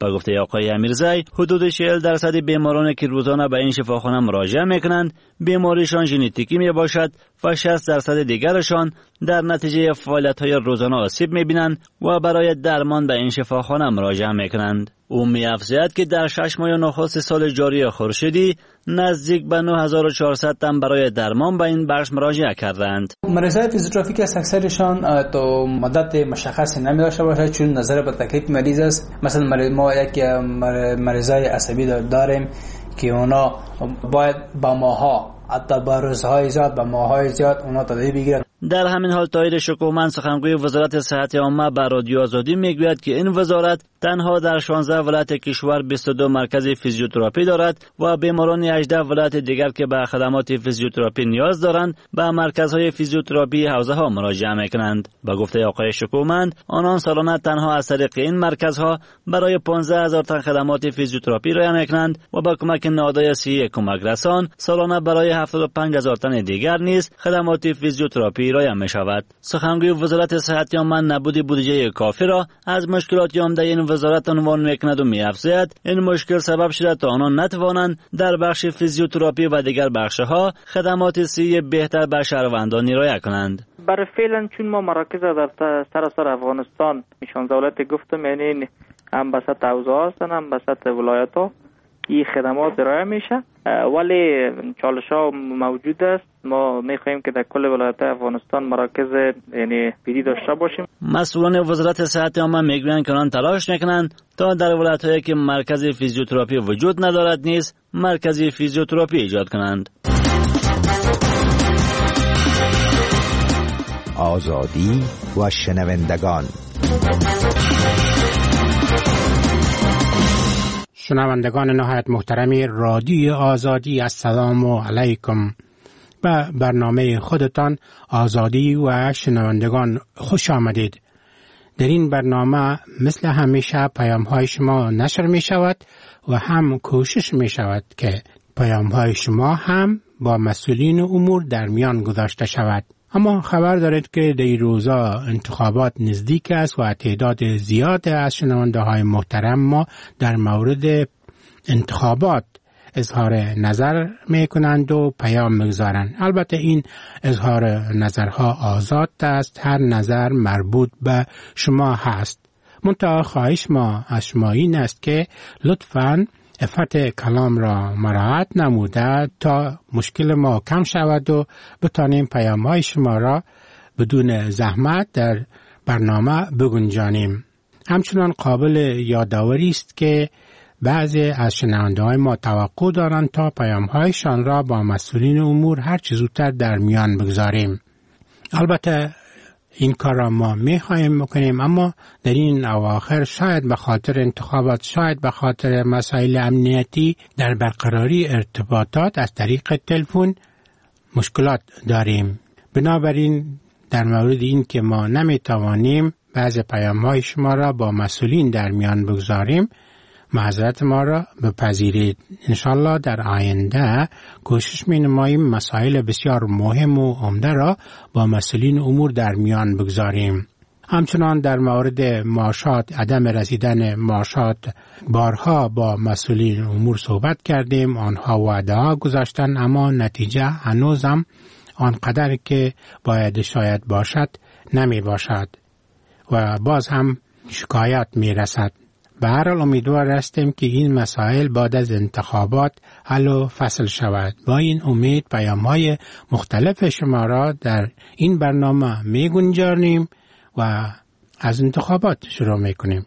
با گفته آقای امیرزی، حدود چهل درصد بیمارانی که روزانه به این شفاخانه مراجعه میکنند بیماریشان ژنتیکی می باشد و شصت درصد دیگرشان در نتیجه فعالیت‌های روزانه آسیب می‌بینند و برای درمان به این شفاخانه مراجعه می‌کنند. او می‌افزاید که در شش ماه نخست سال جاری خورشیدی نزدیک به نه هزار و چهارصد تن برای درمان به این بخش مراجعه کردند. مریضای فیزیوتراپی که اکثرشان تا مدت مشخصی نمی‌داشته باشد چون نظر به تکلیف مریض است. مثلا مریض ما یک مریضای عصبی داریم که اونا باید با ماها حتی با روزهای زیاد با ماهای زیاد اونا تداوی بگیرن. در همین حال طاهر شکوهمند سخنگوی وزارت صحت عامه به رادیو آزادی میگوید که این وزارت تنها در شانزده ولایت کشور بیست و دو مرکز فیزیوتراپی دارد و بیماران هجده ولایت دیگر که به خدمات فیزیوتراپی نیاز دارند به مرکزهای فیزیوتراپی حوزه ها مراجعه میکنند. با گفته آقای شکوهمند، آنان سالانه تنها از طریق این مرکزها برای پانزده هزار تن خدمات فیزیوتراپی ارائه میکنند و با کمک نهادهای صحی کمک رسان سالانه برای هفتاد و پنج هزار تن دیگر نیز خدمات فیزیوتراپی ارائه می شود. سخنگوی وزارت صحت عامه نبود بودجه کافی را از مشکلات عمده این وزارت عنوان میکند و می‌افزاید این مشکل سبب شده تا آنان نتوانند در بخش فیزیوتراپی و دیگر بخش‌ها خدمات صحی بهتر به شهروندان ارائه کنند. برای فعلا چون ما مراکز در سراسر افغانستان شانزده ولایت گفتم، یعنی هم به سطح حوزه هستن هم به سطح ولایت‌ها این خدمات ارائه میشه، ولی چالش‌ها موجود است. ما می‌خواهیم که در کل ولایت افغانستان مراکز یعنی پیری داشته باشیم. مسئولان وزارت صحت عامه میگویند که آنان تلاش میکنند تا در ولایت‌هایی که مرکز فیزیوتراپی وجود ندارد نیز مرکز فیزیوتراپی ایجاد کنند. آزادی و شنوندگان. شنوندگان نهایت محترمی رادیو آزادی، السلام علیکم. به برنامه خودتان آزادی و شنوندگان خوش آمدید. در این برنامه مثل همیشه پیام های شما نشر می شود و هم کوشش می شود که پیام های شما هم با مسئولین امور در میان گذاشته شود. اما خبر دارید که در این روزا انتخابات نزدیک است و تعداد زیاد از شنونده های محترم ما در مورد انتخابات اظهار نظر می کنند و پیام میگذارند. البته این اظهار نظرها آزاد است، هر نظر مربوط به شما هست. منتها خواهش ما از شما این است که لطفاً عفت کلام را مراعات نموده تا مشکل ما کم شود و بتانیم پیام های شما را بدون زحمت در برنامه بگنجانیم. همچنان قابل یادآوری است که بعضی از شنونده های ما توقع دارند تا پیام هایشان را با مسئولین امور هر چه زودتر در میان بگذاریم. البته این کار را ما می خواهیم بکنیم، اما در این اواخر شاید به خاطر انتخابات، شاید به خاطر مسائل امنیتی در برقراری ارتباطات از طریق تلفن مشکلات داریم. بنابراین در مورد این که ما نمی توانیم بعض پیام های شما را با مسئولین در میان بگذاریم، معذرت ما را بپذیرید. انشالله در آینده کوشش می نماییم مسائل بسیار مهم و عمده را با مسئولین امور در میان بگذاریم. همچنان در مورد معاشات، عدم رسیدن معاشات بارها با مسئولین امور صحبت کردیم. آنها وعده ها گذاشتن اما نتیجه هنوزم آنقدر که باید شاید باشد نمی باشد و باز هم شکایت می رسد. به هر حال امیدوار هستیم که این مسائل بعد از انتخابات حل و فصل شود. با این امید پیام‌های مختلف شما را در این برنامه می گنجانیم و از انتخابات شروع می کنیم.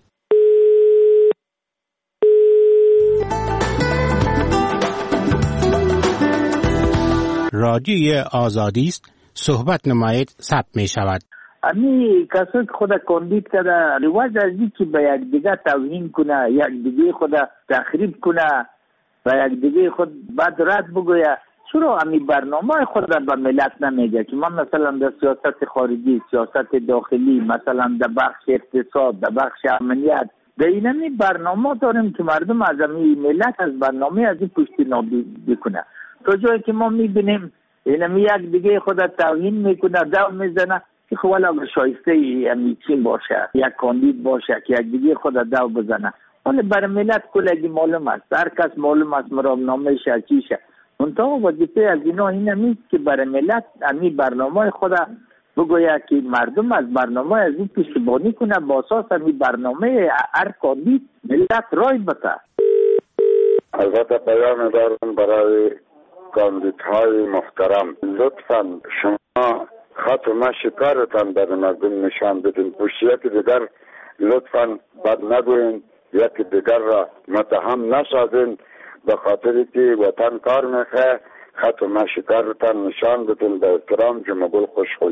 رادیو آزادی است، صحبت نمایید، ثبت می شود. امی کسایی که خود کاندید کرده رواج از این که به یک دیگه توهین کنه، یک دیگه خود تخریب کنه و یک دیگه خود بد رد بگویه، چرا امی برنامه خود را به ملت نمیگه که ما مثلا در سیاست خارجی، سیاست داخلی، مثلا در بخش اقتصاد، در بخش امنیت، در این امی برنامه داریم که مردم از امی ملت از برنامه از این پشتیبانی بکنه. تا جایی که ما میبینیم این امی یک دیگه خود توهین میکنه، دو میزنه، که خب ولی اگر شایسته امیچین باشه، یک کاندید باشه که یک دیگه خود دو بزنه، ولی برای ملت کلگی معلوم است، هر کس معلوم است مرامنامه شه چیشه. منطقه وظیفه از اینا این نیست که برای ملت امی برنامه خود بگوید که مردم از برنامه از این پشتیبانی کنه، با اساس امی برنامه هر کاندید ملت رای بده. البته پیام دارم برای کاندیدهای محترم، لطفا شما خط و مشی کارتان در مردم نشان بدین، پشتیت دیگر لطفا بد نگوین، یکی دیگر را متهم نسازین، به خاطر که وطن کار میخواه خط و مشی کارتان نشان بدین. به احترام جمعگل خوشخوی.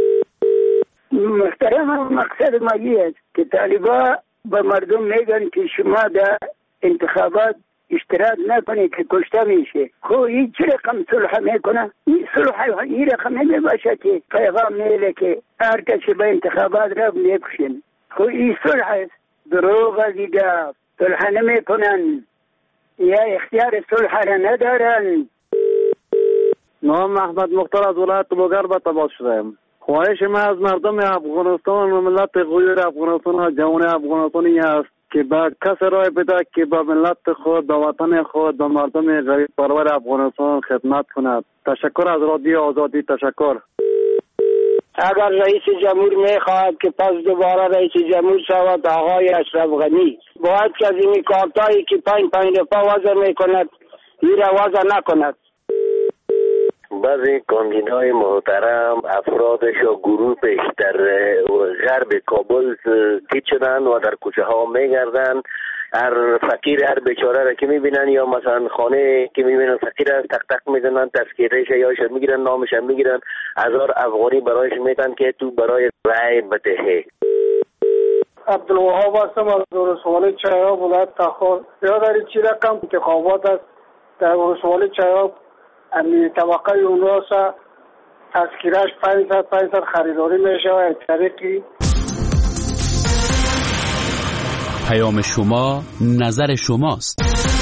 محترم، مقصد ما است که طالبا به مردم میگن که شما در انتخابات اشتراک نکنید که کشته میشه. خب این چه رقم صلح میکنه؟ این صلح این رقم نمیباشه که پیغام میده که هر کسی به انتخابات را میکشن. خب این صلح است. دروغ دیگه صلح نمیکنن یا اختیار صلح را ندارن. نام احمد مختار از ولایت بوگر به تباس شدم. خواهش ما از مردم افغانستان و ملت غیر افغانستان و جوان افغانستان این است که با کس رای بده که با ملت خود، با وطن خود، با مردم غریب پرور افغانستان خدمت کند. تشکر از رادیو آزادی. تشکر. اگر رئیس جمهور میخواهد که پس دوباره رئیس جمهور شود آقای اشرف غنی، باید که از این کارتایی که پنج پنج دفعه وضع میکند این را وضع نکند. بعضی کاندیدای محترم افرادش و گروهش در غرب کابل گیت شدن و در کوچه ها میگردن. هر فقیر، هر بیچاره را که میبینن یا مثلا خانه که میبینن فقیر است تق تق میزنن، تذکیرش یا شد میگیرن، نامش هم میگیرن، هزار افغانی برایش میتن که تو برای رای بده. عبدالوهاب هستم از ولسوالی چایاب ولایت تخار. یاداری چی رقم انتخابات است در ولسوالی چایاب، امی طبقه اونوسا تذکیرش پنجصد پنجصد خریداری میشه و از طریقی. پیام شما نظر شماست.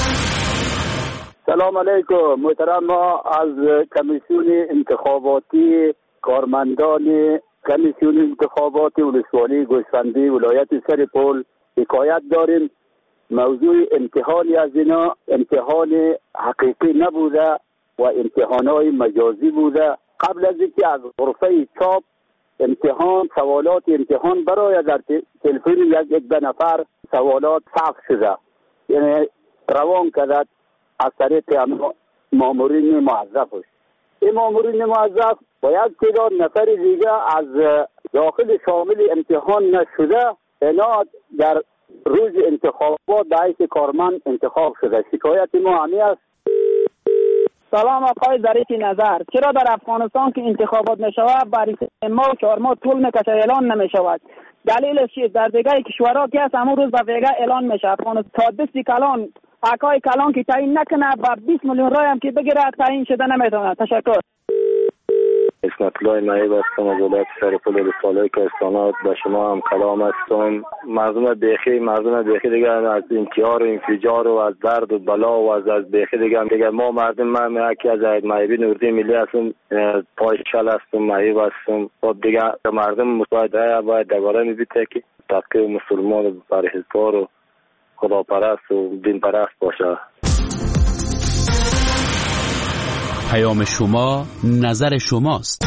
سلام علیکم محترم. ما از کمیسیون انتخاباتی کارمندان کمیسیون انتخاباتی ولسوالی گوسفندی ولایت سرپل حکایت داریم. موضوع امتحانی از اینا امتحان حقیقی نبوده و امتحانات مجازی بوده. قبل از اینکه از غرفه چاپ امتحان سوالات امتحان برای در تلفن یک یک دو نفر سوالات ثبت شده، یعنی روان کرد از طریق مامورین موظفش. این مامورین موظف باید تعداد نفر دیگه از داخل شامل امتحان نشده اینا در روز انتخابات به حیث کارمند انتخاب شده. شکایت ما همین است. سلام آقای ظریف نظر، چرا در افغانستان که انتخابات میشود برای ما و چهار ماه طول میکشه اعلان نمیشود؟ دلیلش چیست؟ در دیگه کشورها که هست همون روز به ویگه اعلان میشه. افغانستان تا دستی کلان حقای کلان که تعیین نکنه و بیست میلیون رای هم که بگیره تعیین شده نمیتونه. تشکر. اسمت الله نایب هستم از ولایت سرپل ولسوالی کوهستانات. به شما هم کلام هستم. مردم بیخی مردم بیخی دیگه از انتحار و انفجار و از درد و بلا و از از بیخی دیگه دیگه ما مردم من یکی از عید مایبی نوردی ملی هستم، پای شل هستم، مایب هستم. خب دیگه مردم مساعده باید دوباره میبیته که تقیه مسلمان و پرهیزگار و خداپرست و دین پرست باشه. پیام شما نظر شماست.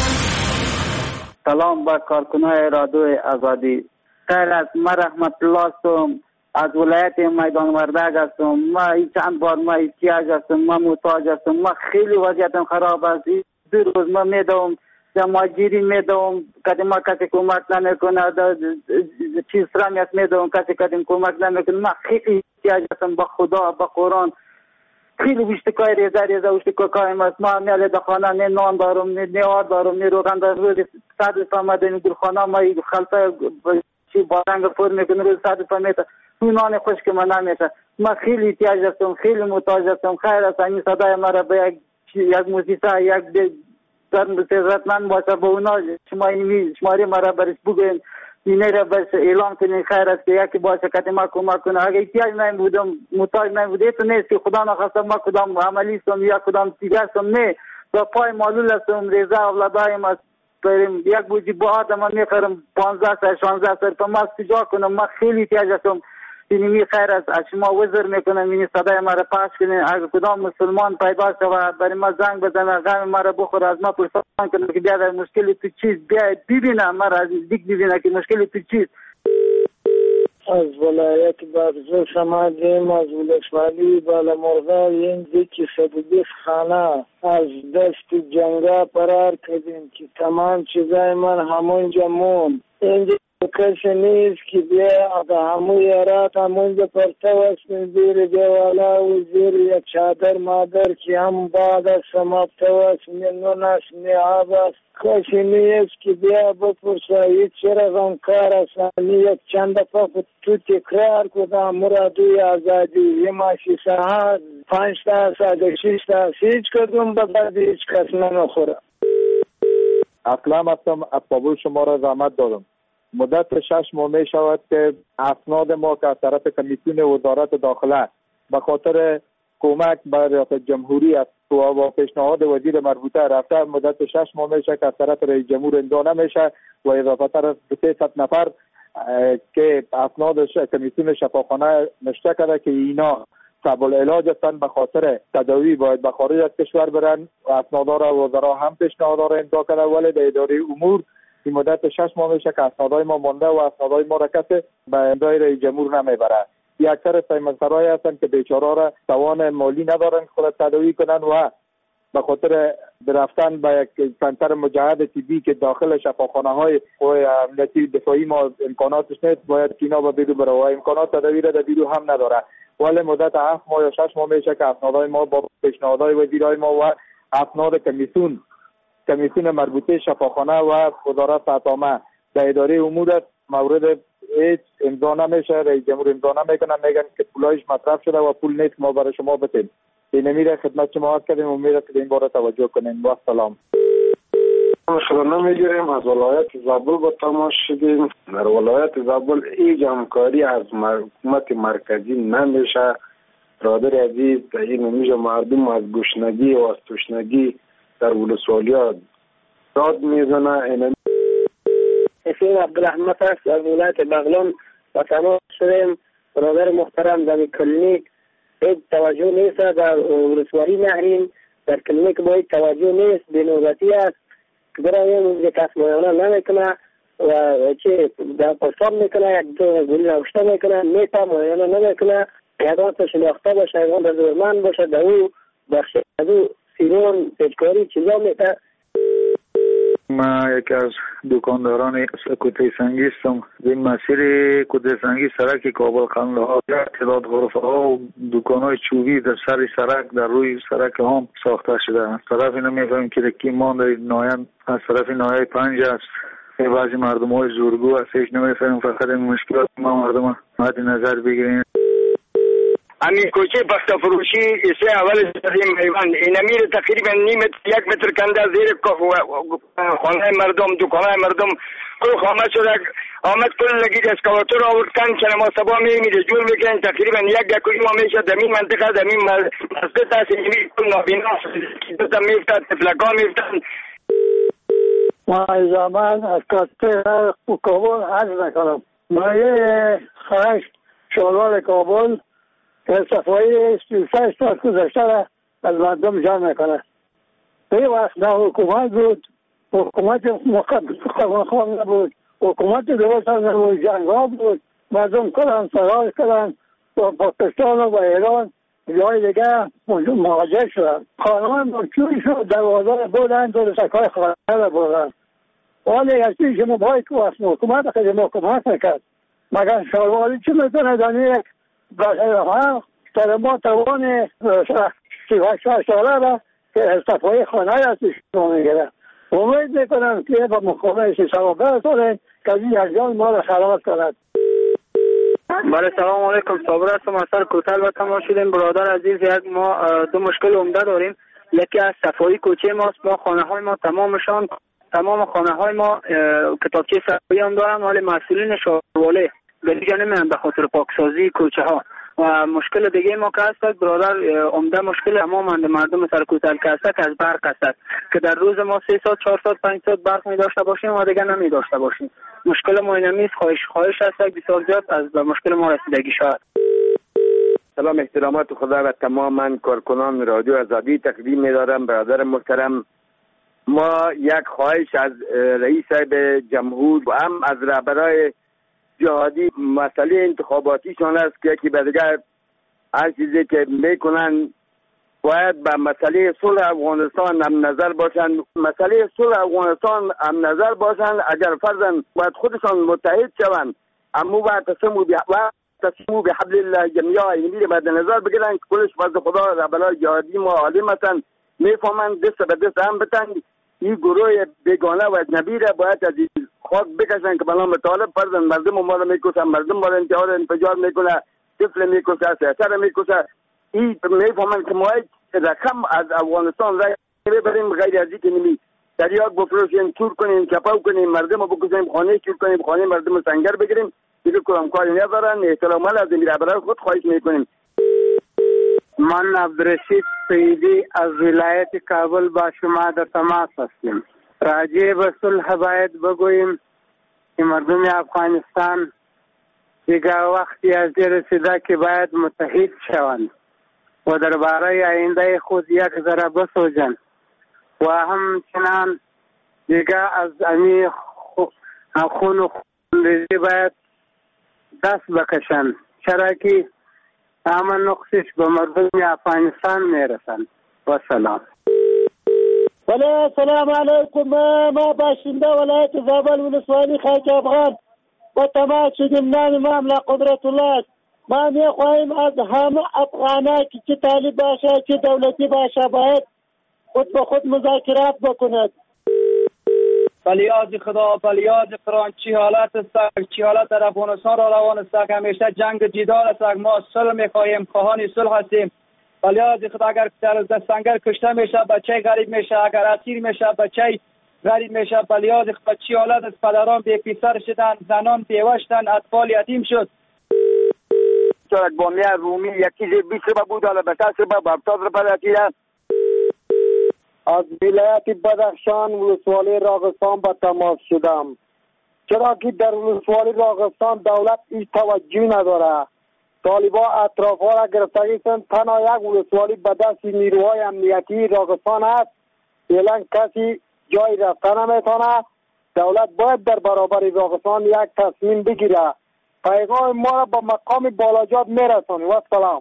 سلام با کارکنای رادیو آزادی. خیر از ما رحمت الله هستم، از ولایت میدان وردگ هستم. ما چند بار ما احتیاج هستم، ما محتاج هستم. ما خیلی وضعیتم خراب است. دو روز ما میدوم جمعگیری میدوم، کدی ما کسی کمک نمیکنه، چیز رمیت میدوم کسی کدی کمک نمیکنه. ما خیلی احتیاج هستم به خدا، به قرآن. خیلی وشتکای ریزه ریزه وشتکای ماست. ما میاله دخانه نه نان دارم نه نیار دارم نه روغن دارم. روز صد روپا مدنی گلخانه ما خلطه چی بارنگ پر میکنه روز صد روپا میته. تو نان خشک ما نمیشه. ما خیلی احتیاج هستم، خیلی محتاج هستم. خیر است این صدای ما را به یک یک موسیقی یک ضرورتمند باشه به اونا شما این شماره ما را برش بگوین، اینه را برش اعلام کنین. خیر است که یکی باشه که ما کمک کنه. اگه احتیاج نمی بودم محتاج نمی بوده تو نیست که خدا نخواستم ما کدام عملی هستم یا کدام دیگه هستم، نه با پای معلول هستم. ریزه اولادای ما بریم یک بوجی با آدم میخرم پانزده سر شانزده سر تا ما سجا کنم. ما خیلی احتیاج هستم. اینمی خیر است از شما وزر میکنم این صدای ما را پخش کنین. اگر کدام مسلمان پیدا شود برای ما زنگ بزنه غم ما را بخوره از ما پرسان کنه که بیا در مشکلی تو چیست بیا ببینه ما را از نزدیک ببینه که مشکلی تو چیست. از ولایت بغزل شمادیم از ولسوالی بالامرغا این دیکی صدیق خانه از دست جنگا فرار کردیم که تمام چیزای من همونجا مون. اینجا کسی نیست که بیا همون یارات همونجا پرتو است زیر دیوالا و زیر یک چادر مادر که هم بعد از سمابتو است نون است نیاب است. کسی نیست که بیا بپرسه هیچ چرا غمکار است یک چند دفعه تو تکرار کدام مرادوی آزادی یه ماشی ساعت پنج تا است اگر شیش تا است هیچ کدوم ببرد هیچ کس نمیخوره. اقلام هستم از قبول شما را زحمت دادم. مدت شش ماه می شود که اسناد ما که از طرف کمیسیون وزارت داخله به خاطر کمک به ریاست جمهوری است و با پیشنهاد وزیر مربوطه رفته مدت شش ماه می شود که از طرف رئیس جمهور امضا نمیشه و اضافه تر از سیصد نفر که اسناد کمیسیون شفاخانه نشته کرده که اینا صعب العلاج هستند به خاطر تداوی باید به خارج از کشور برن و اسنادا را وزرا هم پیشنهاد را امضا کرده ولی در اداره امور این مدت شش ماه میشه که اسنادهای ما مونده و اسنادهای ما را کسی به امضای رئیس جمهور نمیبره. یک اکثر سیمسرایی هستند که بیچاره را توان مالی ندارن خود تداوی کنن و به خاطر برفتن به یک سنتر مجهز طبی که داخل شفاخانه های امنیتی دفاعی ما امکاناتش نیست باید اینا به بیرو بره و امکانات تداوی را در بیرو هم نداره. ولی مدت هفت ماه یا شش ماه میشه که اسنادهای ما با پیشنهادهای وزیرای ما و اسناد کمیسیون کمیسیون مربوطه شفاخانه و وزارت عامه در اداره امور مورد هیچ امضا نمیشه. رئیس جمهور امضا نمیکنه میگن که پولایش مصرف شده و پول نیست ما برای شما بدیم. این میره خدمت شما عرض کردیم امید که این بار توجه کنین. با سلام. شما نمیگیریم از ولایت زابل با تماس شدیم. در ولایت زابل هیچ همکاری از حکومت مرکزی نمیشه. برادر عزیز این میشه مردم از گشنگی و از تشنگی در ولسوالی‌ها داد میزنه. این اسم عبدالرحمت است از ولایت بغلان و تماس شدیم. برادر محترم در کلینیک هیچ توجه نیست. در ولسوالی نهرین در کلینیک باید توجه نیست بینوبتی است که برایم یک کس معاینه نمیکنه و چه در پرساب میکنه یک دو گلی نوشته میکنه میتا معاینه نمیکنه یکان تا شناخته باشه یکان در دورمن باشه در او بخش از او سیرون پیچکاری چیزا میتا. ما یکی از دکانداران کوته سنگی هستم. این مسیر کوته سنگی سرک کابل قندهار تعداد غرفه ها و دکان های چوبی در سر سرک در روی سرک هم ساخته شده. از طرف اینو میفهمیم که کی مانده نایان از طرف نایه پنج است. بعضی مردم های زورگو هست هیچ نمیفهمیم. فقط این مشکلات ما مردم مد نظر بگیریم. همین کوچه پخت فروشی ایسه اول سریم میوان این امیر تقریبا نیم یک متر کنده زیر خانه مردم دکانه مردم کل خامه شده آمد کل لگید اسکواتور آورد کن چنما سبا میمیده جور میکنن تقریبا یک گکوی ما میشه دمین منطقه دمین مسجد هست اینمی کل نابینا دوتا میفتن تفلکا میفتن. ما زمان از کاسته کابل عرض نکنم ما یه خواهش شلوار کابل که صفایی سیزده سال گذشته را از مردم جمع میکنه. به وقت نه حکومت بود حکومت مقام نبود حکومت درست هم نبود جنگ ها بود مردم کلان سراغ کلان با پاکستان و با ایران جای دیگه مهاجر شدن. خانمان برچوی شد دوازده بودن دور سکای خانه بودن ولی از پیش مبایی که وقت حکومت خیلی محکومت میکرد مگر شلواری چی میتونه دانی باشه ها در ما توان سی و هشت ساله را که صفای خانه هستش میگیره. امید میکنم که با مقابل سیستم برسونه که این اجیال ما را خراب کند. بله سلام علیکم. صابر هستم از سر کوتل و تماس شدیم. برادر عزیز یک ما دو مشکل عمده داریم. یکی از صفایی کوچه ماست. ما خانه های ما تمامشان تمام خانه های ما کتابچه صفایی هم دارن ولی مسئولین شارواله به دیگه نمیان به خاطر پاکسازی کوچه ها و مشکل دیگه ما که هست برادر، عمده مشکل همه مردم سرکوتل که هست از برق هست که در روز ما سه ساعت چهار ساعت پنج ساعت برق می داشته باشیم و دیگه نمی داشته باشیم. مشکل ما این نیست. خواهش خواهش هست بسیار زیاد از مشکل ما رسیدگی شود. سلام، احترامات خدا و تمام کارکنان رادیو آزادی تقدیم می‌دارم. برادر محترم، ما یک خواهش از رئیس صاحب جمهور و هم از رهبرای جهادی مسئله انتخاباتیشان است که یکی بدگر هر چیزی که میکنن باید به مسئله صلح افغانستان هم نظر باشند. مسئله صلح افغانستان هم نظر باشند. اگر فرضاً باید خودشان متحد شوند، اما باید تصمیم و تصمیم به حبل الله جميعا اینی بعد نظر بگیرن که کلش فضل خدا رهبرای جهادی ما عالم هستند، میفهمند دست به دست هم بتن. این گروه بیگانه و اجنبی را باید از خاک بکشن که بنام طالب فرضاً مردم ما را میکشن، مردم ما را انتحار انفجار میکنه، طفل میکشه، سیاسر میکشه. این میفهمند که ما رقم از افغانستان را ببریم غیر از اینکه نمی دریاق بفروشیم، چور کنیم، چپاو کنیم، مردم رو بکشیم، خانه چور کنیم، خانه مردم سنگر بگیریم. دیگه کدام کاری ندارن. احترام از این رهبران خود خواهش میکنیم. من عبدالرشید سیدی از ولایت کابل با شما در تماس هستیم. راجع به صلح باید بگوییم که مردم افغانستان دیگه وقتی از این رسیده که باید متحد شوند و درباره آینده خود یک ذره بسوزند و همچنان دیگه از امی خون و خونریزی باید دست بکشند، چرا که همه نقصش به مردم افغانستان میرسند. و سلام. ولی سلام علیکم. ما باشنده ولایت زابل ولسوالی خاک افغان و تماس شدیم نام مملا قدرت الله. ما میخواهیم از همه افغانه که چه طالب باشه چه دولتی باشه باید خود به خود مذاکرات بکند. فلیاض خدا، فلیاض قرآن چی حالت است، چی حالت در افغانستان را روان است که همیشه جنگ جدال است. ما صلح میخواهیم، خواهان صلح هستیم. فلیاض خدا اگر در سنگر کشته میشه بچه غریب میشه، اگر اسیر میشه بچه غریب میشه. فلیاض خدا چی حالت است، پدران بی پسر شدن، زنان بیوه شدن، اطفال یتیم شد. چرا بامیه رومی یکی زیر بیس رو بود، حالا بسر رو با هفتاد رو پدر از ولایت بدخشان ولسوالی راغستان به تماس شدم، چرا که در ولسوالی راغستان دولت هیچ توجهی نداره. طالبان اطراف ها را گرفتگی کردند. تنها یک ولسوالی به دست نیروهای امنیتی راغستان است. فعلا کسی جای رفتن نمیتونه. دولت باید در برابر راغستان یک تصمیم بگیره. پیغام ما را به مقام بالاجات میرسانیم. و سلام.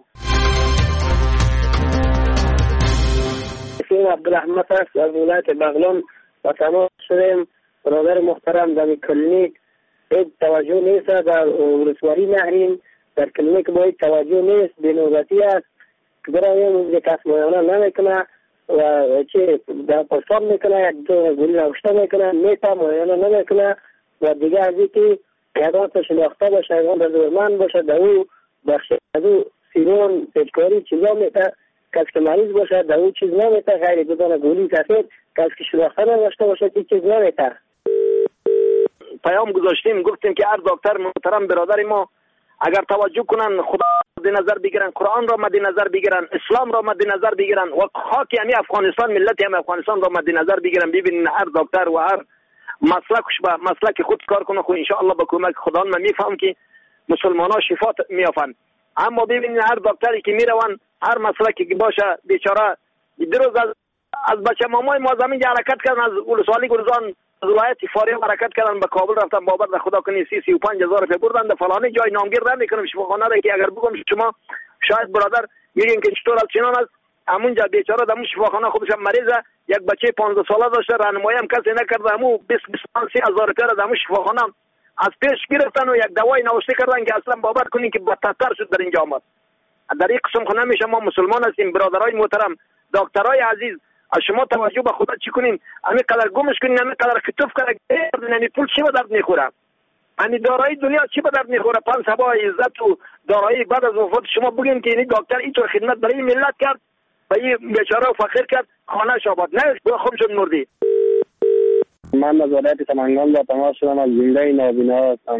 اسم عبدالرحمت است از ولایت بغلان و تماس شدیم. برادر محترم در کلینیک هیچ توجه نیست. در ولسوالی نهرین در کلینیک با هیچ توجه نیست، بینوبتی است که برایم کس معاینه نمیکنه و چه در پرسان میکنه، یک دو گولی روشته میکنه، میتا معاینه نمیکنه و دیگه از اینکه یکان تا شناخته باشه، یکان تا دورمند باشه، در او بخش از او سیرون پیچکاری چیزا میته. کسی که مریض باشه در اون چیز نمیته، غیر بدون گولی سفید. کسی که شناخته نداشته باشه که چیز نمیته. پیام گذاشتیم گفتیم که هر دکتر محترم برادر ما اگر توجه کنن، خدا مد نظر بگیرن، قرآن را مد نظر بگیرن، اسلام را مد نظر بگیرن و خاک یعنی افغانستان، ملت یعنی افغانستان را مد نظر بگیرن، ببینن هر دکتر و هر مسلکش به مسلک خود کار کنه. خو ان شاء الله با کمک خدا من میفهم که مسلمان ها شفا میافن. اما ببینید هر دکتری که میرون هر مسلکی که باشه بیچاره دیروز از از بچه مامای ما زمین حرکت کردن، از ولسوالی گلزان از ولایت فاریاب حرکت کردن به کابل رفتن. بابر در خدا کنی سی سی و پنج هزار روپیه بردن. در فلانی جای نامگیر نمیکنم شفاخانه را که اگر بگم شما شاید برادر میگین که چطور از چنان است. همونجا بیچاره در اون شفاخانه خودش هم مریضه، یک بچه پانزده ساله داشته، راهنمایی هم کسی نکرده. همون بیست بیست و پنج هزار روپیه را در اون شفاخانه از پیش گرفتن و یک دوای نوشته کردن که اصلا باور کنین که بدتر شد در اینجا آمد. در این قسم خونه میشه ما مسلمان هستیم. برادرای محترم، دکترای عزیز، از شما توجه به خدا چی کنین، همین قدر گمش کنین، همین قدر کتف کنین، یعنی پول چی به درد میخوره؟ یعنی دارایی دنیا چی به درد میخوره؟ پنج سبا عزت و دارایی بعد از وفات شما بگین که این دکتر اینطور خدمت برای ملت کرد و این بیچاره فقیر کرد، خانه شاباد نه خوب شد مردی. من از ولایت سمنگان با تماس شدم. از زنده نابینا هستم.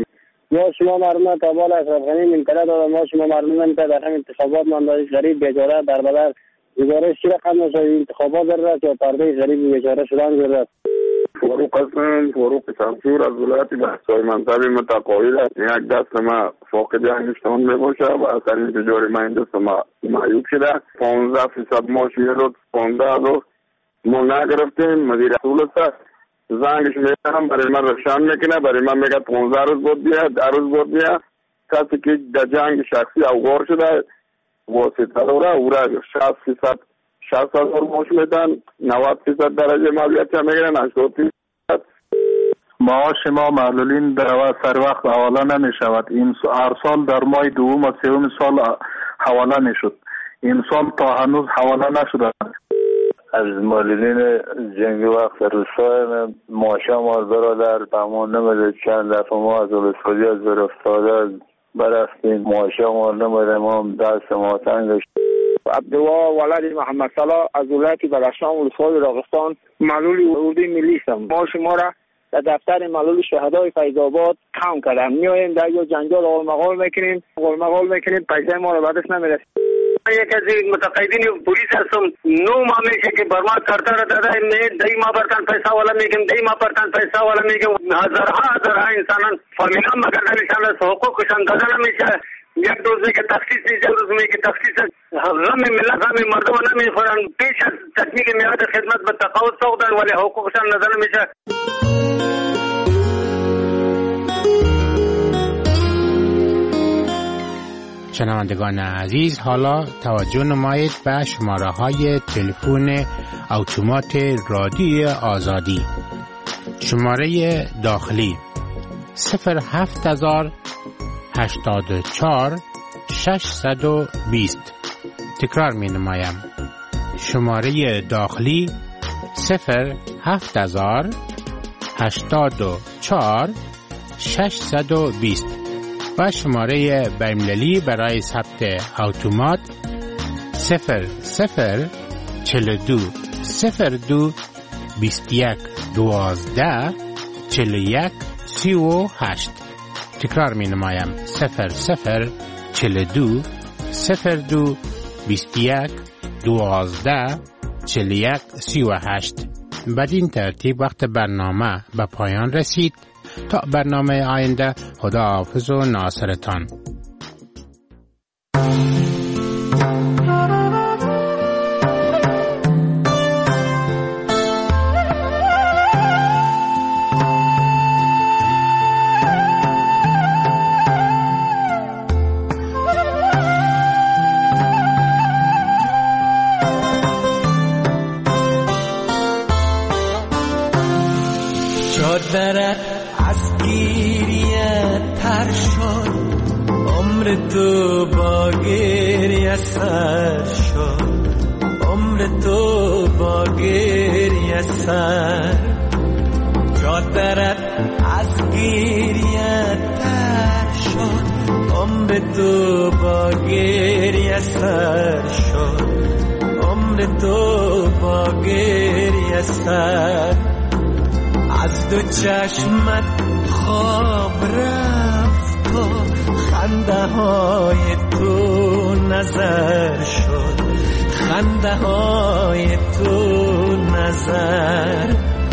ما شما مردم تابال اشرف غنی منطقه داده، ما شما مردم منطقه در هم انتخابات ماندازی غریب بیچاره در بدر گزارش چی رقم نشد انتخابات ضرورت یا پرده غریب بیچاره شدن ضرورت. فاروق هستم، فاروق شمشور از ولایت بحثای منطقه متقاعد است. یک دست ما فاقد انگشتان میباشه و اثر تجاری من دست ما معیوب شده. پانزده فیصد ماش میرد، پانزده رو ما نگرفتیم. مدیر اصول است زنگش میکنم برای من روشن میکنه، برای من میگه پانزده روز بود بیا، ده روز بود بیا. کسی که در جنگ شخصی اوغار شده واسطه داره او را شصت فیصد شصت هزار ماش میدن، نود فیصد درجه مالیات میگیرن، هشتاد فیصد. معاش ما معلولین در سر وقت حواله نمی شود. این هر سال در ماه دوم و سوم سال حواله می شد. این سال تا هنوز حواله نشده. از معلولین جنگ وقت روستای معاشم مال برادر بهمان نمیده. چند دفعه ما از ولسوالی از بر افتاده برفتیم، معاشم مال نمیده، ما هم دست ما تنگش. عبدالله ولد محمد صلاح از ولایت بدخشان ولسوالی راغستان معلول اردوی ملی هستم. ما شما را در دفتر معلول شهدای فیض آباد کم کردم. میایم در یک جنجال قول مقال میکنیم قول مقال میکنیم پیسه ما رو بعدش نمیرسه. یک از متقاعدین پلیس هستم. نو ماه میشه که بر ما کارتا را داده دی ماه برتن پیسه والا میگم، دی ماه برتن پیسه والا میگم. هزارها هزارها انسانان فامیلا مگردنشان از حقوقشان داده نمیشه. یک روزی که تخصیص نیست، یک روز میگه تخصیص غم ملت غم مردم نمیخورن. پیش از تکمیل میعاد خدمت به تقاعد سوقدن ولی حقوقشان داده نمیشه. شنوندگان عزیز، حالا توجه نمایید به شماره های تلفن اتومات رادیو آزادی. شماره داخلی صفر هفت هزار هشتاد و چهار ششصد و بیست. تکرار می نمایم. شماره داخلی صفر هفت هزار هشتاد و چهار ششصد و بیست و شماره بین‌المللی برای ثبت اتومات صفر صفر چهل و دو صفر دو بیست و یک دوازده چهل و یک سی و هشت. تکرار می نمایم. صفر صفر چهل و دو صفر دو بیست و یک دوازده چهل و یک سی و هشت. بدین ترتیب وقت برنامه به پایان رسید. تا برنامه آینده، خداحافظ و ناصرتان. چادرت از گیریه تر شد، عمر تو با گریه سر شد، عمر تو با گریه سر. چادرت از گیریه تر شد، عمر تو با گریه سر شد، عمر تو با گریه سر. از دو چشمت خواب رفت و خنده های تو نظر شد، خنده های تو نظر.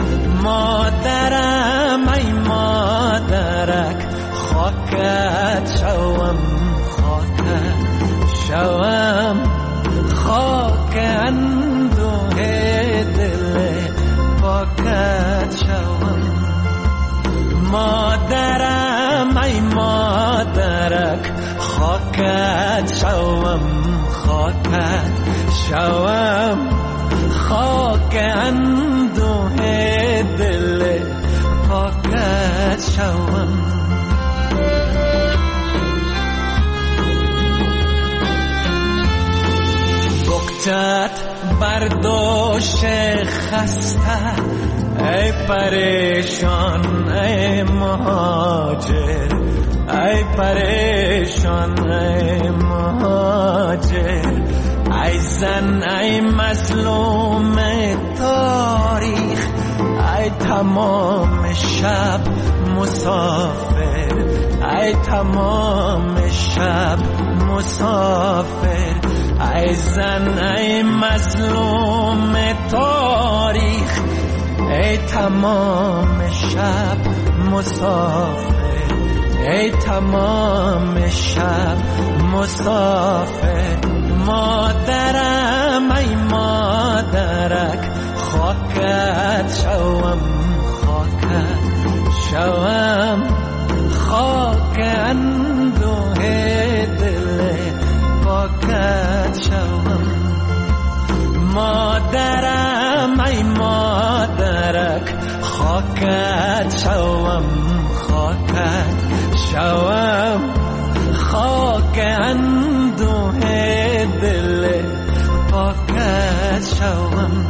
مادرم ای مادرک، خاکت شوم خاکت شوم، خاک اندوه دل پاکت شوم. مادرم ای مادرک، خاکت شوم خاکت شوم، خاک اندوه دل پاکت شوم. بکتت برداشت خسته، ای پریشان ای مهاجر، ای پریشان ای مهاجر. ای زن ای مظلوم تاریخ، ای تمام شب مسافر، ای تمام شب مسافر، ای زن ای مظلوم تاریخ، ای تمام شب مسافر، ای تمام شب مسافر. مادرم ای مادرک، خاکت شوم خاکت شوم، خاک اندوه دل پاکت شوم. مادرم ای مادرک، خاکت شوم خاکت شوم، خاک اندوه دل پاکت شوم.